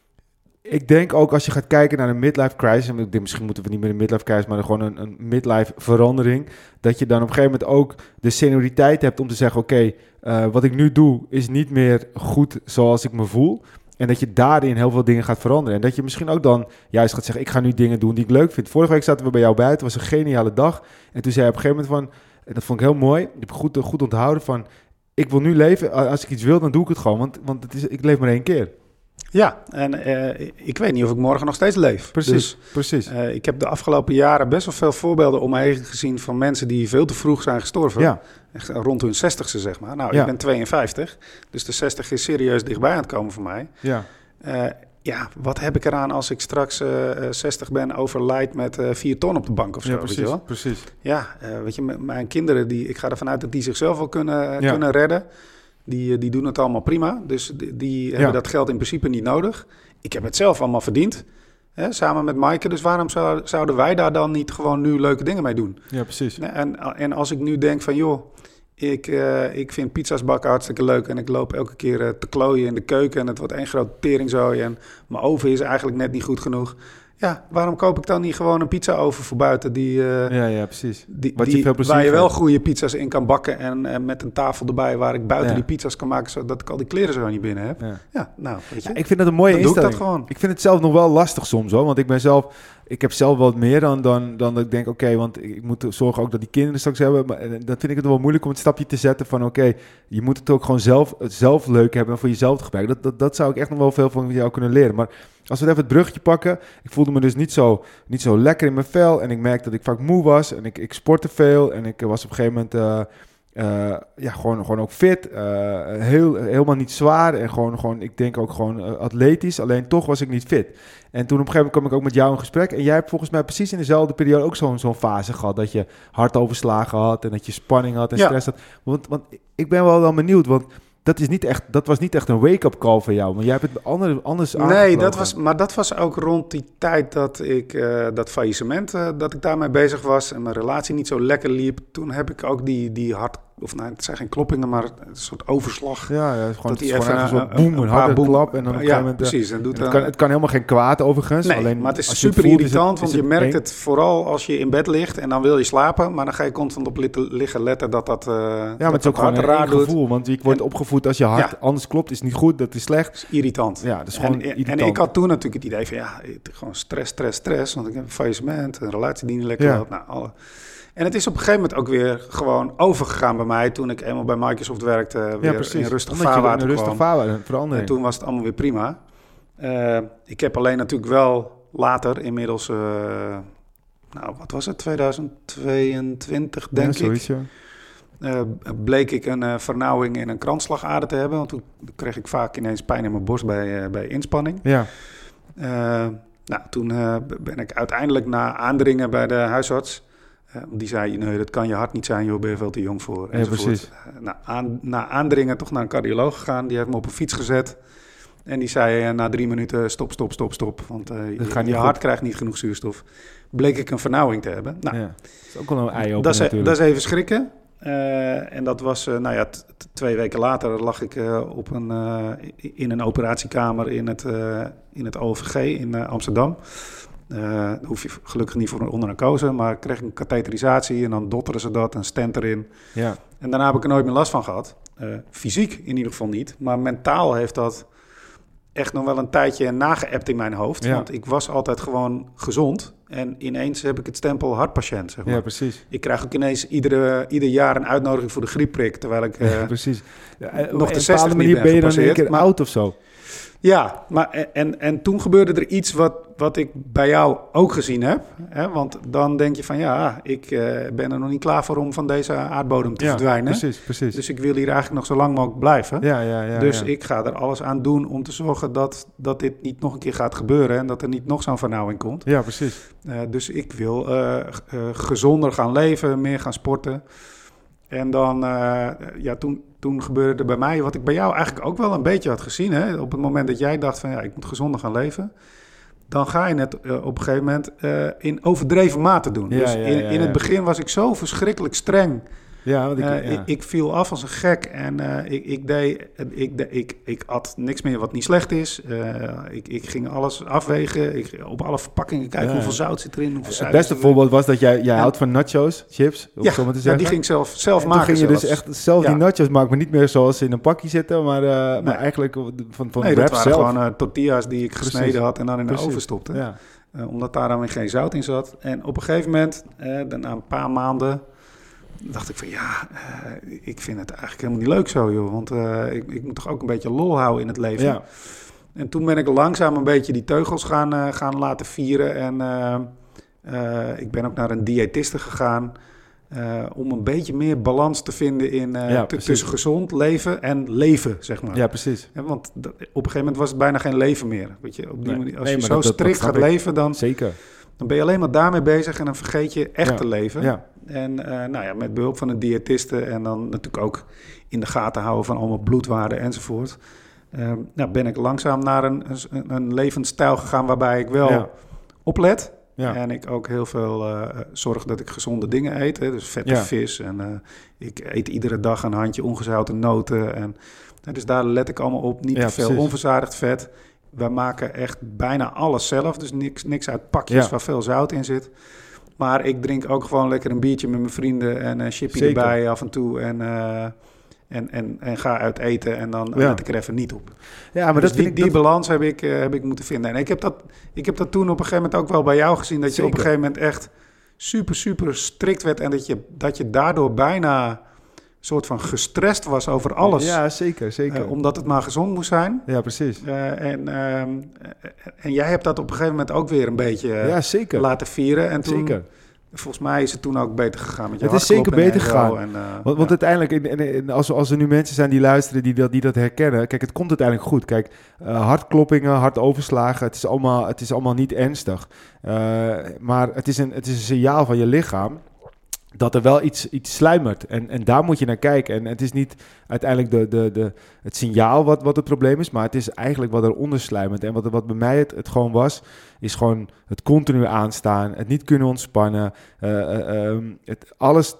ik denk ook als je gaat kijken naar een midlife crisis... en ik denk misschien moeten we niet meer een midlife crisis... maar gewoon een, een midlife verandering... dat je dan op een gegeven moment ook de senioriteit hebt om te zeggen... oké, okay, uh, wat ik nu doe is niet meer goed zoals ik me voel... en dat je daarin heel veel dingen gaat veranderen. En dat je misschien ook dan juist gaat zeggen... ik ga nu dingen doen die ik leuk vind. Vorige week zaten we bij jou buiten, het was een geniale dag... en toen zei je op een gegeven moment van... en dat vond ik heel mooi, ik heb goed, goed onthouden van... ik wil nu leven, als ik iets wil, dan doe ik het gewoon... want, want het is, ik leef maar één keer... Ja, en uh, ik weet niet of ik morgen nog steeds leef. Precies, dus, precies. Uh, ik heb de afgelopen jaren best wel veel voorbeelden om me heen gezien... van mensen die veel te vroeg zijn gestorven. Ja. Echt rond hun zestigste, zeg maar. Nou, ja. Ik ben tweeënvijftig, dus de zestig is serieus dichtbij aan het komen voor mij. Ja. Uh, ja, wat heb ik eraan als ik straks uh, zestig ben, overlijd met uh, vier ton op de bank of zo? Ja, precies, weet je wel? precies. Ja, uh, weet je, m- mijn kinderen, die, ik ga ervan uit dat die zichzelf wel kunnen, ja. kunnen redden... Die, die doen het allemaal prima. Dus die, die hebben ja. dat geld in principe niet nodig. Ik heb het zelf allemaal verdiend. Hè, samen met Maaike. Dus waarom zou, zouden wij daar dan niet gewoon nu leuke dingen mee doen? Ja, precies. En, en als ik nu denk van... joh, ik, uh, ik vind pizza's bakken hartstikke leuk... en ik loop elke keer uh, te klooien in de keuken... en het wordt één grote teringzooi... en mijn oven is eigenlijk net niet goed genoeg... Ja, waarom koop ik dan niet gewoon een pizza oven voor buiten die, uh, ja, ja, precies. Die, Wat die, je veel plezier waar je wel hebt. goede pizza's in kan bakken en, en met een tafel erbij waar ik buiten Ja. die pizza's kan maken, zodat ik al die kleren zo niet binnen heb. Ja, Ja. nou, weet je. Ja, ik vind dat een mooie Dan doe ik instelling. dat gewoon. Ik vind het zelf nog wel lastig soms hoor, want ik ben zelf, ik heb zelf wat meer dan, dan, dan dat ik denk, oké, okay, want ik moet zorgen ook dat die kinderen straks hebben, maar dan vind ik het wel moeilijk om het stapje te zetten van, oké, okay, je moet het ook gewoon zelf, zelf leuk hebben en voor jezelf te gebruiken. Dat, dat, dat zou ik echt nog wel veel van jou kunnen leren, maar als we even het bruggetje pakken, ik voelde me dus niet zo, niet zo lekker in mijn vel en ik merkte dat ik vaak moe was en ik, ik sportte veel en ik was op een gegeven moment uh, uh, ja, gewoon, gewoon ook fit, uh, heel, helemaal niet zwaar en gewoon, gewoon ik denk ook gewoon uh, atletisch, alleen toch was ik niet fit. En toen op een gegeven moment kwam ik ook met jou in gesprek en jij hebt volgens mij precies in dezelfde periode ook zo'n, zo'n fase gehad, dat je hartoverslagen had en dat je spanning had en Ja. stress had. Want, want ik ben wel dan benieuwd, want dat, is niet echt, dat was niet echt een wake-up call voor jou, maar jij hebt het andere, anders Nee, aangevlogen. dat was, maar dat was ook rond die tijd dat ik uh, dat faillissement, uh, dat ik daarmee bezig was en mijn relatie niet zo lekker liep. Toen heb ik ook die, die hart, of nou, het zijn geen kloppingen, maar een soort overslag. Ja, ja, gewoon, Dat het is hij gewoon even echt een een- soort boem, een een paar harde boem- klap. En dan op een Ja, gegeven moment, uh, precies. En doet en het, dan- kan, het kan helemaal geen kwaad overigens. Nee, alleen maar het is als je super voelt, is irritant, het- want is je het merkt eng. het vooral als je in bed ligt en dan wil je slapen, maar dan ga je constant op lit- liggen letten dat dat uh, Ja, maar het is ook gewoon een raar eng doet. gevoel, want je wordt En- opgevoed als je hart Ja. anders klopt, is niet goed, dat is slecht. Dat is irritant. Ja, dat is gewoon en, en- irritant. En ik had toen natuurlijk het idee van, ja, het- gewoon stress, stress, stress, want ik heb een faillissement, een relatie die niet lekker Ja. loopt. Nou, alle. En het is op een gegeven moment ook weer gewoon overgegaan bij mij toen ik eenmaal bij Microsoft werkte, Ja, weer precies. in rustig Omdat je vaarwater in een rustig kwam. vaarwater, een verandering. En toen was het allemaal weer prima. Uh, ik heb alleen natuurlijk wel later, inmiddels, uh, nou wat was het, tweeduizend tweeëntwintig denk ja, zoiets, ik, ja. uh, bleek ik een uh, vernauwing in een kransslagader te hebben. Want toen kreeg ik vaak ineens pijn in mijn borst bij, uh, bij inspanning. Ja. Uh, nou, toen uh, ben ik uiteindelijk na aandringen bij de huisarts. Uh, die zei, nee, dat kan je hart niet zijn, joh, ben je veel te jong voor. Ja, precies. Uh, nou, aan, na aandringen toch naar een cardioloog gegaan. Die heeft me op een fiets gezet. En die zei uh, na drie minuten, stop, stop, stop, stop. Want uh, je, je hart krijgt niet genoeg zuurstof. Bleek ik een vernauwing te hebben. Nou, ja. Dat is ook wel een eye-opener dat is, natuurlijk. dat is even schrikken. Uh, en dat was, uh, nou ja, t- t- twee weken later lag ik uh, op een, uh, in een operatiekamer in het, uh, in het O V G in uh, Amsterdam. Uh, daar hoef je gelukkig niet voor onder narcose, maar ik kreeg een katheterisatie en dan dotteren ze dat, een stent erin. Ja. En daarna heb ik er nooit meer last van gehad. Uh, fysiek in ieder geval niet, maar mentaal heeft dat echt nog wel een tijdje nageëpt in mijn hoofd. Ja. Want ik was altijd gewoon gezond. En ineens heb ik het stempel hartpatiënt, zeg maar. Ja, precies. Ik krijg ook ineens iedere, ieder jaar een uitnodiging voor de griepprik, terwijl ik uh, ja, precies. Ja, nog de zestig niet ben ben je dan gepasseerd. een keer Maar- oud of zo. Ja, maar en, en toen gebeurde er iets wat, wat ik bij jou ook gezien heb. Hè? Want dan denk je van ja, ik uh, ben er nog niet klaar voor om van deze aardbodem te Ja, verdwijnen. precies, precies. Dus ik wil hier eigenlijk nog zo lang mogelijk blijven. ja, ja, ja. dus ja. ik ga er alles aan doen om te zorgen dat, dat dit niet nog een keer gaat gebeuren. En dat er niet nog zo'n vernauwing komt. Ja, precies. Uh, dus ik wil uh, uh, gezonder gaan leven, meer gaan sporten. En dan, uh, ja, toen, toen gebeurde er bij mij wat ik bij jou eigenlijk ook wel een beetje had gezien. Hè? Op het moment dat jij dacht van ja, ik moet gezonder gaan leven. Dan ga je het uh, op een gegeven moment uh, in overdreven mate doen. Ja, dus ja, in, ja, in het ja. begin was ik zo verschrikkelijk streng. Ja, want ik, Uh, ja. ik, ik viel af als een gek en uh, ik, ik, deed, ik, de, ik, ik at niks meer wat niet slecht is. Uh, ik, ik ging alles afwegen. Ik, op alle verpakkingen kijken Ja. hoeveel zout zit erin. Hoeveel Het suiker beste zit erin. voorbeeld was dat jij, jij Ja. houdt van nachos, chips, om Ja, zo maar te ja, zeggen. die ging ik zelf, zelf En maken. toen ging je dus zelfs. echt zelf die Ja. nachos maken, maar niet meer zoals ze in een pakje zitten, maar, uh, maar Nee. eigenlijk van, van nee, de dat wrap waren zelf. gewoon uh, tortillas die ik gesneden Precies. had en dan in de Precies. oven stopte. Ja. Uh, omdat daar dan weer geen zout in zat. En op een gegeven moment, uh, na een paar maanden, dacht ik van ja, uh, ik vind het eigenlijk helemaal niet leuk zo, joh. Want uh, ik, ik moet toch ook een beetje lol houden in het leven. Ja. En toen ben ik langzaam een beetje die teugels gaan, uh, gaan laten vieren. En uh, uh, ik ben ook naar een diëtiste gegaan. Uh, om een beetje meer balans te vinden in, uh, Ja, t- precies. tussen gezond leven en leven, zeg maar. ja, precies. Ja, want dat, op een gegeven moment was het bijna geen leven meer. Weet je, op die Nee. manier, als Nee, je maar zo dat- dat- strikt dat snap gaat ik. leven, dan, Zeker. dan ben je alleen maar daarmee bezig en dan vergeet je echt Ja. te leven. Ja. En uh, nou ja, met behulp van een diëtiste en dan natuurlijk ook in de gaten houden van allemaal bloedwaarden enzovoort. Uh, nou, ben ik langzaam naar een, een, een levensstijl gegaan waarbij ik wel Ja. oplet. Ja. En ik ook heel veel uh, zorg dat ik gezonde dingen eet. Hè, dus vette Ja. vis. En uh, ik eet iedere dag een handje ongezouten noten. En, uh, dus daar let ik allemaal op. Niet Ja, te veel precies. onverzadigd vet. we maken echt bijna alles zelf. Dus niks, niks uit pakjes Ja. waar veel zout in zit. Maar ik drink ook gewoon lekker een biertje met mijn vrienden en een chippy Zeker. erbij af en toe. En, uh, en, en, en ga uit eten en dan Ja. let ik er even niet op. Ja, maar dus dat die, vind ik... die dat- balans heb ik, uh, heb ik moeten vinden. En ik heb, dat, ik heb dat toen op een gegeven moment ook wel bij jou gezien. Dat je Zeker. op een gegeven moment echt super, super strikt werd. En dat je, dat je daardoor bijna een soort van gestrest was over alles. Ja, zeker, zeker. Uh, omdat het maar gezond moest zijn. Ja, precies. Uh, en, um, en jij hebt dat op een gegeven moment ook weer een beetje uh, Ja, zeker. laten vieren. En toen, Zeker. volgens mij is het toen ook beter gegaan met je Het is zeker hartkloppen beter en zo. gegaan. En, uh, Want, want ja. uiteindelijk, en, en, en als, als er nu mensen zijn die luisteren, die dat, die dat herkennen. Kijk, het komt uiteindelijk goed. Kijk, uh, hartkloppingen, hartoverslagen, het is allemaal, het is allemaal niet ernstig. Uh, maar het is, een, het is een signaal van je lichaam dat er wel iets, iets sluimert. En, en daar moet je naar kijken. En het is niet uiteindelijk de, de, de, het signaal wat, wat het probleem is, maar het is eigenlijk wat eronder sluimert. En wat, wat bij mij het, het gewoon was, is gewoon het continu aanstaan, het niet kunnen ontspannen, uh, uh, um, het alles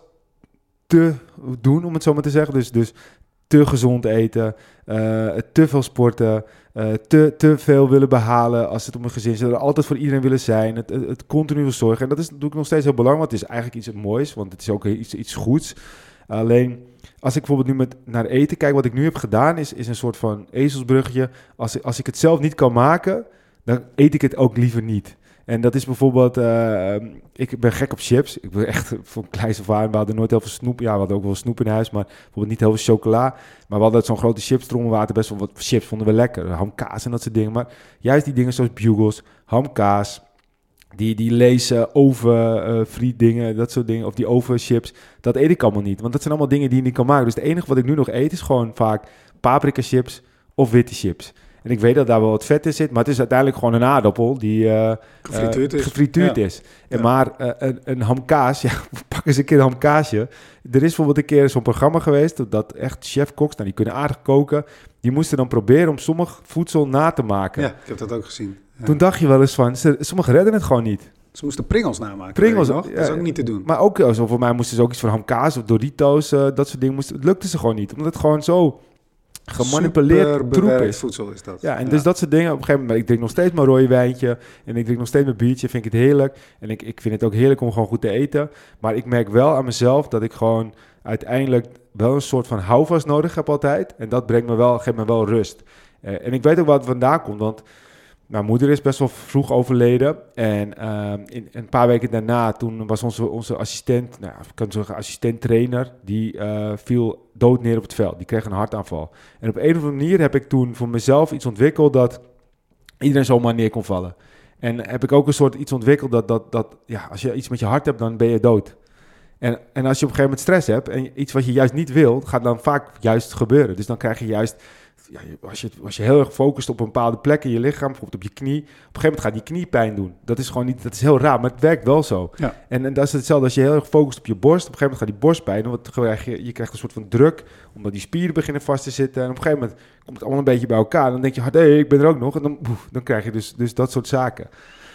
te doen, om het zo maar te zeggen. Dus, dus te gezond eten, uh, te veel sporten, uh, te, te veel willen behalen als het om een gezin zit. Er altijd voor iedereen willen zijn, het, het, het continu wil zorgen. En dat is natuurlijk nog steeds heel belangrijk, want het is eigenlijk iets moois, want het is ook iets, iets goeds. Alleen, als ik bijvoorbeeld nu met naar eten kijk, wat ik nu heb gedaan, is, is een soort van ezelsbruggetje. Als, als ik het zelf niet kan maken, dan eet ik het ook liever niet. En dat is bijvoorbeeld, uh, ik ben gek op chips. Ik ben echt van kleins af aan, we hadden nooit heel veel snoep. Ja, we hadden ook wel snoep in huis, maar bijvoorbeeld niet heel veel chocola. Maar we hadden zo'n grote chipstrommelwater, best wel wat chips vonden we lekker. Hamkaas en dat soort dingen. Maar juist die dingen zoals bugles, hamkaas, die, die lezen over uh, friet dingen, dat soort dingen. Of die over chips, dat eet ik allemaal niet. Want dat zijn allemaal dingen die je niet kan maken. Dus het enige wat ik nu nog eet is gewoon vaak paprika chips of witte chips. En ik weet dat daar wel wat vet in zit, maar het is uiteindelijk gewoon een aardappel die uh, gefrituurd uh, is. Gefrituurd ja. is. En Ja. Maar uh, een, een hamkaas, ja, pak eens een keer een hamkaasje. Er is bijvoorbeeld een keer zo'n programma geweest, dat echt chef-koks, nou, die kunnen aardig koken, die moesten dan proberen om sommig voedsel na te maken. Ja, ik heb dat ook gezien. Ja. Toen dacht je wel eens van, ze, sommigen redden het gewoon niet. Ze moesten pringels namaken. Pringels, nog. ja, Dat is ook niet te doen. Maar ook, zo voor mij moesten ze ook iets van hamkaas of Doritos, uh, dat soort dingen. Moesten, het lukte ze gewoon niet, omdat het gewoon zo gemanipuleerd Super troep bewerkt is. voedsel is dat. Ja, en ja. dus dat soort dingen. Op een gegeven moment, ik drink nog steeds mijn rode wijntje en ik drink nog steeds mijn biertje, vind ik het heerlijk. En ik, ik vind het ook heerlijk om gewoon goed te eten. Maar ik merk wel aan mezelf dat ik gewoon uiteindelijk wel een soort van houvast nodig heb altijd. En dat brengt me wel, geeft me wel rust. Uh, en ik weet ook wat vandaan komt, want mijn moeder is best wel vroeg overleden. En uh, in, een paar weken daarna, toen was onze, onze assistent, nou, ik kan zeggen assistent-trainer, die uh, viel dood neer op het veld. Die kreeg een hartaanval. En op een of andere manier heb ik toen voor mezelf iets ontwikkeld dat iedereen zomaar neer kon vallen. En heb ik ook een soort iets ontwikkeld dat, dat, dat ja, als je iets met je hart hebt, dan ben je dood. En, en als je op een gegeven moment stress hebt en iets wat je juist niet wil, gaat dan vaak juist gebeuren. Dus dan krijg je juist, ja, als, je, als je heel erg focust op een bepaalde plek in je lichaam, bijvoorbeeld op je knie, op een gegeven moment gaat die knie pijn doen. Dat is gewoon niet, dat is heel raar, maar het werkt wel zo. Ja. En, en dat is hetzelfde als je heel erg focust op je borst. Op een gegeven moment gaat die borst pijn, want krijg je, je krijgt een soort van druk, omdat die spieren beginnen vast te zitten. En op een gegeven moment komt het allemaal een beetje bij elkaar. Dan denk je, hé, hey, ik ben er ook nog. En dan, boef, dan krijg je dus, dus dat soort zaken.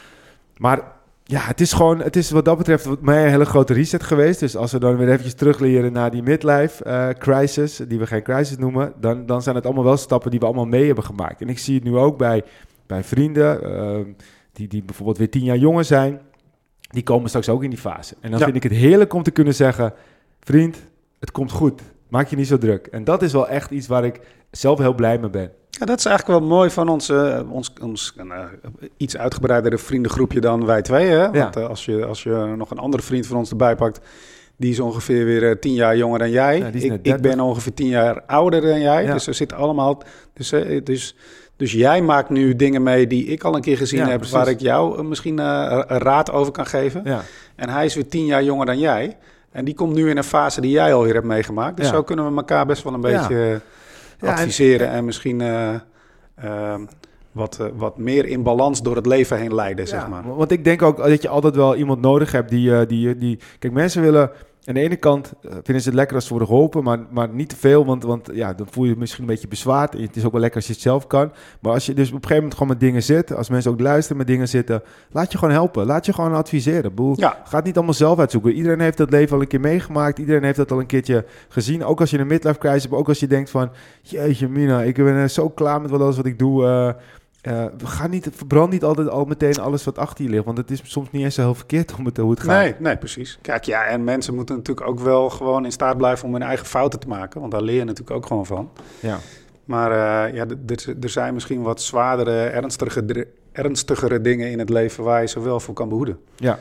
Maar ja, het is gewoon, het is wat dat betreft wat mij een hele grote reset geweest. Dus als we dan weer eventjes terugleren naar die midlife uh, crisis, die we geen crisis noemen, dan, dan zijn het allemaal wel stappen die we allemaal mee hebben gemaakt. En ik zie het nu ook bij, bij vrienden, uh, die, die bijvoorbeeld weer tien jaar jonger zijn, die komen straks ook in die fase. En dan ja. vind ik het heerlijk om te kunnen zeggen, vriend, het komt goed. Maak je niet zo druk. En dat is wel echt iets waar ik zelf heel blij mee ben. Ja, dat is eigenlijk wel mooi van ons, uh, ons, ons uh, iets uitgebreidere vriendengroepje dan wij twee. Hè? Ja. Want uh, als, je, als je nog een andere vriend van ons erbij pakt, die is ongeveer weer uh, tien jaar jonger dan jij. Ja, ik, ik ben ongeveer tien jaar ouder dan jij. Ja. Dus we zitten allemaal... Dus, uh, dus, dus jij maakt nu dingen mee die ik al een keer gezien ja, heb, precies. Waar ik jou uh, misschien uh, een raad over kan geven. Ja. En hij is weer tien jaar jonger dan jij. En die komt nu in een fase die jij alweer hebt meegemaakt. Dus ja. zo kunnen we elkaar best wel een ja. beetje... Ja, adviseren en, en misschien uh, uh, wat, uh, wat meer in balans door het leven heen leiden, ja, zeg maar. Want ik denk ook dat je altijd wel iemand nodig hebt die... Uh, die, die kijk, mensen willen... Aan de ene kant uh, vinden ze het lekker als ze worden geholpen, maar, maar niet te veel, want, want ja, dan voel je je misschien een beetje bezwaard. Het is ook wel lekker als je het zelf kan. Maar als je dus op een gegeven moment gewoon met dingen zit, als mensen ook luisteren met dingen zitten, laat je gewoon helpen. Laat je gewoon adviseren. Boel, ja. Ga het niet allemaal zelf uitzoeken. Iedereen heeft dat leven al een keer meegemaakt. Iedereen heeft dat al een keertje gezien. Ook als je een midlife crisis hebt, ook als je denkt van, jeetje mina, ik ben zo klaar met alles wat ik doe. Uh, Uh, ga niet, verbrand niet altijd al meteen alles wat achter je ligt. Want het is soms niet eens zo heel verkeerd om het, hoe het gaat. Nee, nee, precies. Kijk, ja, en mensen moeten natuurlijk ook wel gewoon in staat blijven om hun eigen fouten te maken. Want daar leer je natuurlijk ook gewoon van. Ja. Maar uh, ja, er zijn misschien wat zwaardere, ernstigere, ernstigere dingen in het leven waar je ze wel voor kan behoeden. Ja.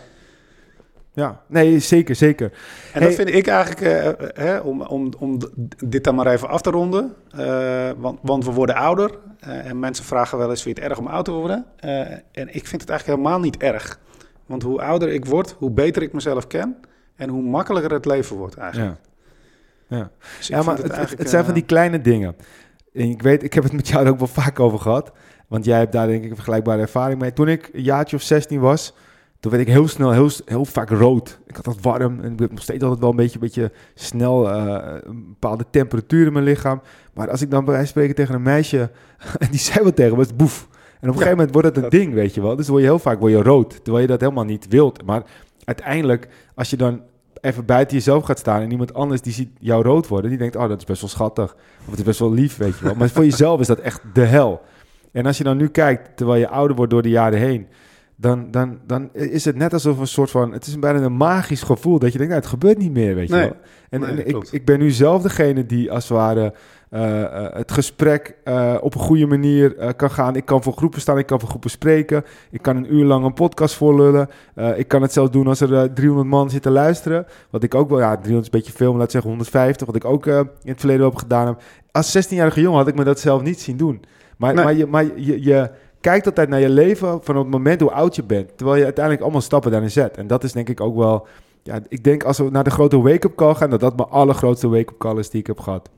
Ja, nee, zeker, zeker. En hey, dat vind ik eigenlijk, uh, hè, om, om, om dit dan maar even af te ronden. Uh, want, want we worden ouder uh, en mensen vragen wel eens, vind je het erg om oud te worden? Uh, en ik vind het eigenlijk helemaal niet erg. Want hoe ouder ik word, hoe beter ik mezelf ken en hoe makkelijker het leven wordt eigenlijk. Ja, ja. Dus ja maar het, het, het zijn uh, van die kleine dingen. En ik weet, ik heb het met jou er ook wel vaak over gehad. Want jij hebt daar denk ik een vergelijkbare ervaring mee. Toen ik een jaartje of zestien was... Toen werd ik heel snel, heel, heel vaak rood. Ik had dat warm en ik heb nog steeds altijd wel een beetje, beetje snel uh, een bepaalde temperatuur in mijn lichaam. Maar als ik dan bij wijze van spreken tegen een meisje, en die zei wat tegen me, was boef. En op een ja, gegeven moment wordt het een dat... ding, weet je wel. Dus word je heel vaak word je rood, terwijl je dat helemaal niet wilt. Maar uiteindelijk, als je dan even buiten jezelf gaat staan en iemand anders die ziet jou rood worden, die denkt, oh, dat is best wel schattig. Of het is best wel lief, weet je wel. Maar voor jezelf is dat echt de hel. En als je dan nu kijkt, terwijl je ouder wordt door de jaren heen, Dan, dan, dan is het net alsof een soort van... Het is bijna een magisch gevoel dat je denkt... Nou, het gebeurt niet meer, weet je nee, wel. En, nee, en ik, ik ben nu zelf degene die als het ware... Uh, uh, het gesprek uh, op een goede manier uh, kan gaan. Ik kan voor groepen staan, ik kan voor groepen spreken. Ik kan een uur lang een podcast voorlullen. Uh, ik kan het zelfs doen als er uh, driehonderd man zitten luisteren. Wat ik ook wel... Ja, driehonderd is een beetje veel, maar laat zeggen honderdvijftig. Wat ik ook uh, in het verleden wel heb gedaan heb. Als zestienjarige jongen had ik me dat zelf niet zien doen. Maar, nee. maar, je, maar je, je kijkt altijd naar je leven van het moment hoe oud je bent. Terwijl je uiteindelijk allemaal stappen daarin zet. En dat is denk ik ook wel... Ja, ik denk als we naar de grote wake-up call gaan... dat dat mijn allergrootste wake-up call is die ik heb gehad.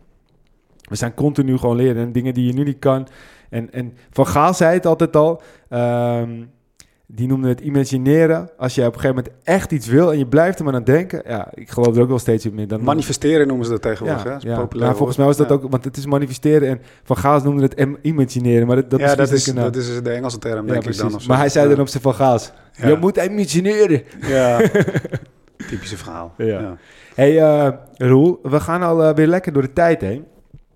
We zijn continu gewoon leren en dingen die je nu niet kan. En, en Van Gaal zei het altijd al. Um, die noemde het imagineren. Als je op een gegeven moment echt iets wil en je blijft er maar aan denken. Ja, ik geloof er ook wel steeds meer. Dan manifesteren noemen ze dat tegenwoordig. Ja, hè? Dat is ja. populair. Nou, volgens mij was dat ja. ook, want het is manifesteren. En Van Gaal noemde het imagineren. Maar dat, dat, ja, dat, is, een, dat is de Engelse term, denk ja, ik precies. dan. Of zo. Maar hij zei ja. dan op zijn Van Gaals. Ja. Je moet imagineren. Ja, typische verhaal. Ja. Ja. Hey uh, Roel, we gaan al uh, weer lekker door de tijd heen.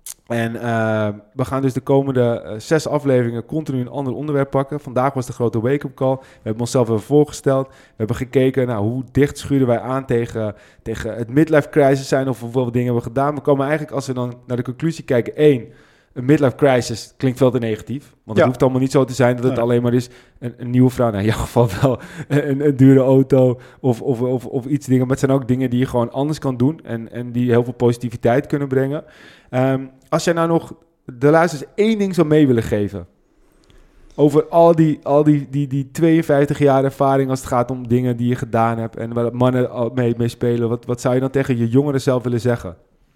En uh, we gaan dus de komende uh, zes afleveringen continu een ander onderwerp pakken. Vandaag was de grote wake-up call. We hebben onszelf even voorgesteld. We hebben gekeken naar hoe dicht schuren wij aan tegen, tegen het midlife crisis zijn. Of hoeveel dingen hebben we gedaan. We komen eigenlijk, als we dan naar de conclusie kijken. één, een midlife crisis klinkt veel te negatief. Want ja. het hoeft allemaal niet zo te zijn dat het nee. alleen maar is een, een nieuwe vrouw. Nou, in jouw geval wel een, een dure auto of, of, of, of iets dingen. Maar het zijn ook dingen die je gewoon anders kan doen. En, en die heel veel positiviteit kunnen brengen. Um, als jij nou nog de luisteraars één ding zou mee willen geven. Over al die, al die, die, die tweeënvijftig jaar ervaring als het gaat om dingen die je gedaan hebt. En waar mannen mee, mee spelen. Wat, wat zou je dan tegen je jongeren zelf willen zeggen?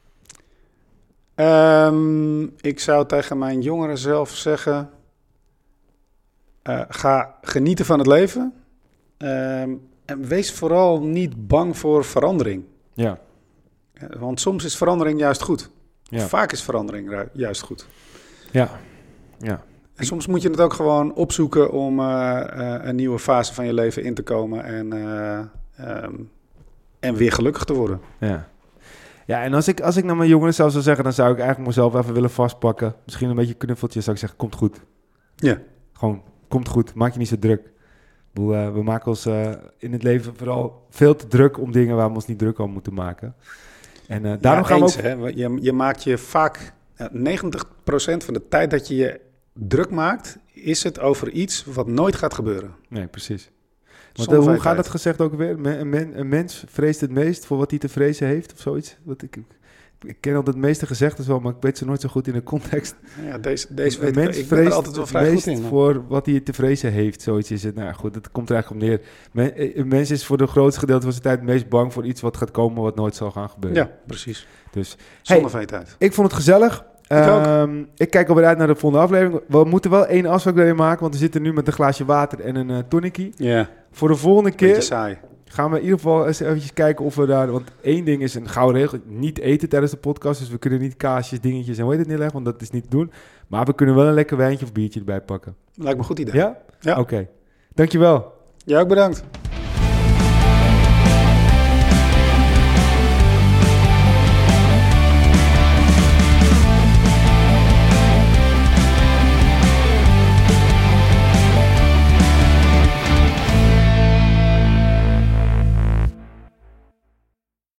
Um, ik zou tegen mijn jongeren zelf zeggen... Uh, ga genieten van het leven. Um, en wees vooral niet bang voor verandering. Ja. Uh, want soms is verandering juist goed. Ja. Vaak is verandering ru- juist goed. Ja, ja. En soms moet je het ook gewoon opzoeken om uh, uh, een nieuwe fase van je leven in te komen en, uh, um, en weer gelukkig te worden. Ja, ja en als ik, als ik naar mijn jongeren zelf zou zeggen, dan zou ik eigenlijk mezelf even willen vastpakken. Misschien een beetje knuffeltje, zou ik zeggen, komt goed. Ja. Gewoon, komt goed, maak je niet zo druk. Bedoel, uh, we maken ons uh, in het leven vooral veel te druk om dingen waar we ons niet druk om moeten maken. En uh, daarom ja, gaan eens, we ook... Hè? Je, je maakt je vaak... Uh, negentig procent van de tijd dat je je druk maakt... is het over iets wat nooit gaat gebeuren. Nee, precies. Want, uh, hoe gaat dat gezegd ook weer? Een, men, een mens vreest het meest voor wat hij te vrezen heeft of zoiets? Wat ik, ik ken altijd het meeste gezegdes wel, maar ik weet ze nooit zo goed in de context. Ja, deze, deze weet een mens ik, ik ben er altijd wel vrij goed in. Voor wat hij te vrezen heeft, zoiets is het. Nou goed, dat komt er eigenlijk op neer. Men, een mens is voor de grootste gedeelte van zijn tijd het meest bang voor iets wat gaat komen wat nooit zal gaan gebeuren. Ja, precies. Dus, zonder hey, van je tijd. Ik vond het gezellig. Ik, um, ik kijk alweer uit naar de volgende aflevering. We moeten wel één afspraak erin maken, want we zitten nu met een glaasje water en een uh, tonickie. Ja. Yeah. Voor de volgende keer... Beetje saai. Gaan we in ieder geval eens eventjes kijken of we daar... Want één ding is een gouden regel. Niet eten tijdens de podcast. Dus we kunnen niet kaasjes, dingetjes en hoe heet het neerleggen. Want dat is niet te doen. Maar we kunnen wel een lekker wijntje of biertje erbij pakken. Lijkt me een goed idee. Ja? Ja. Oké. Okay. Dankjewel. Ja, ook bedankt.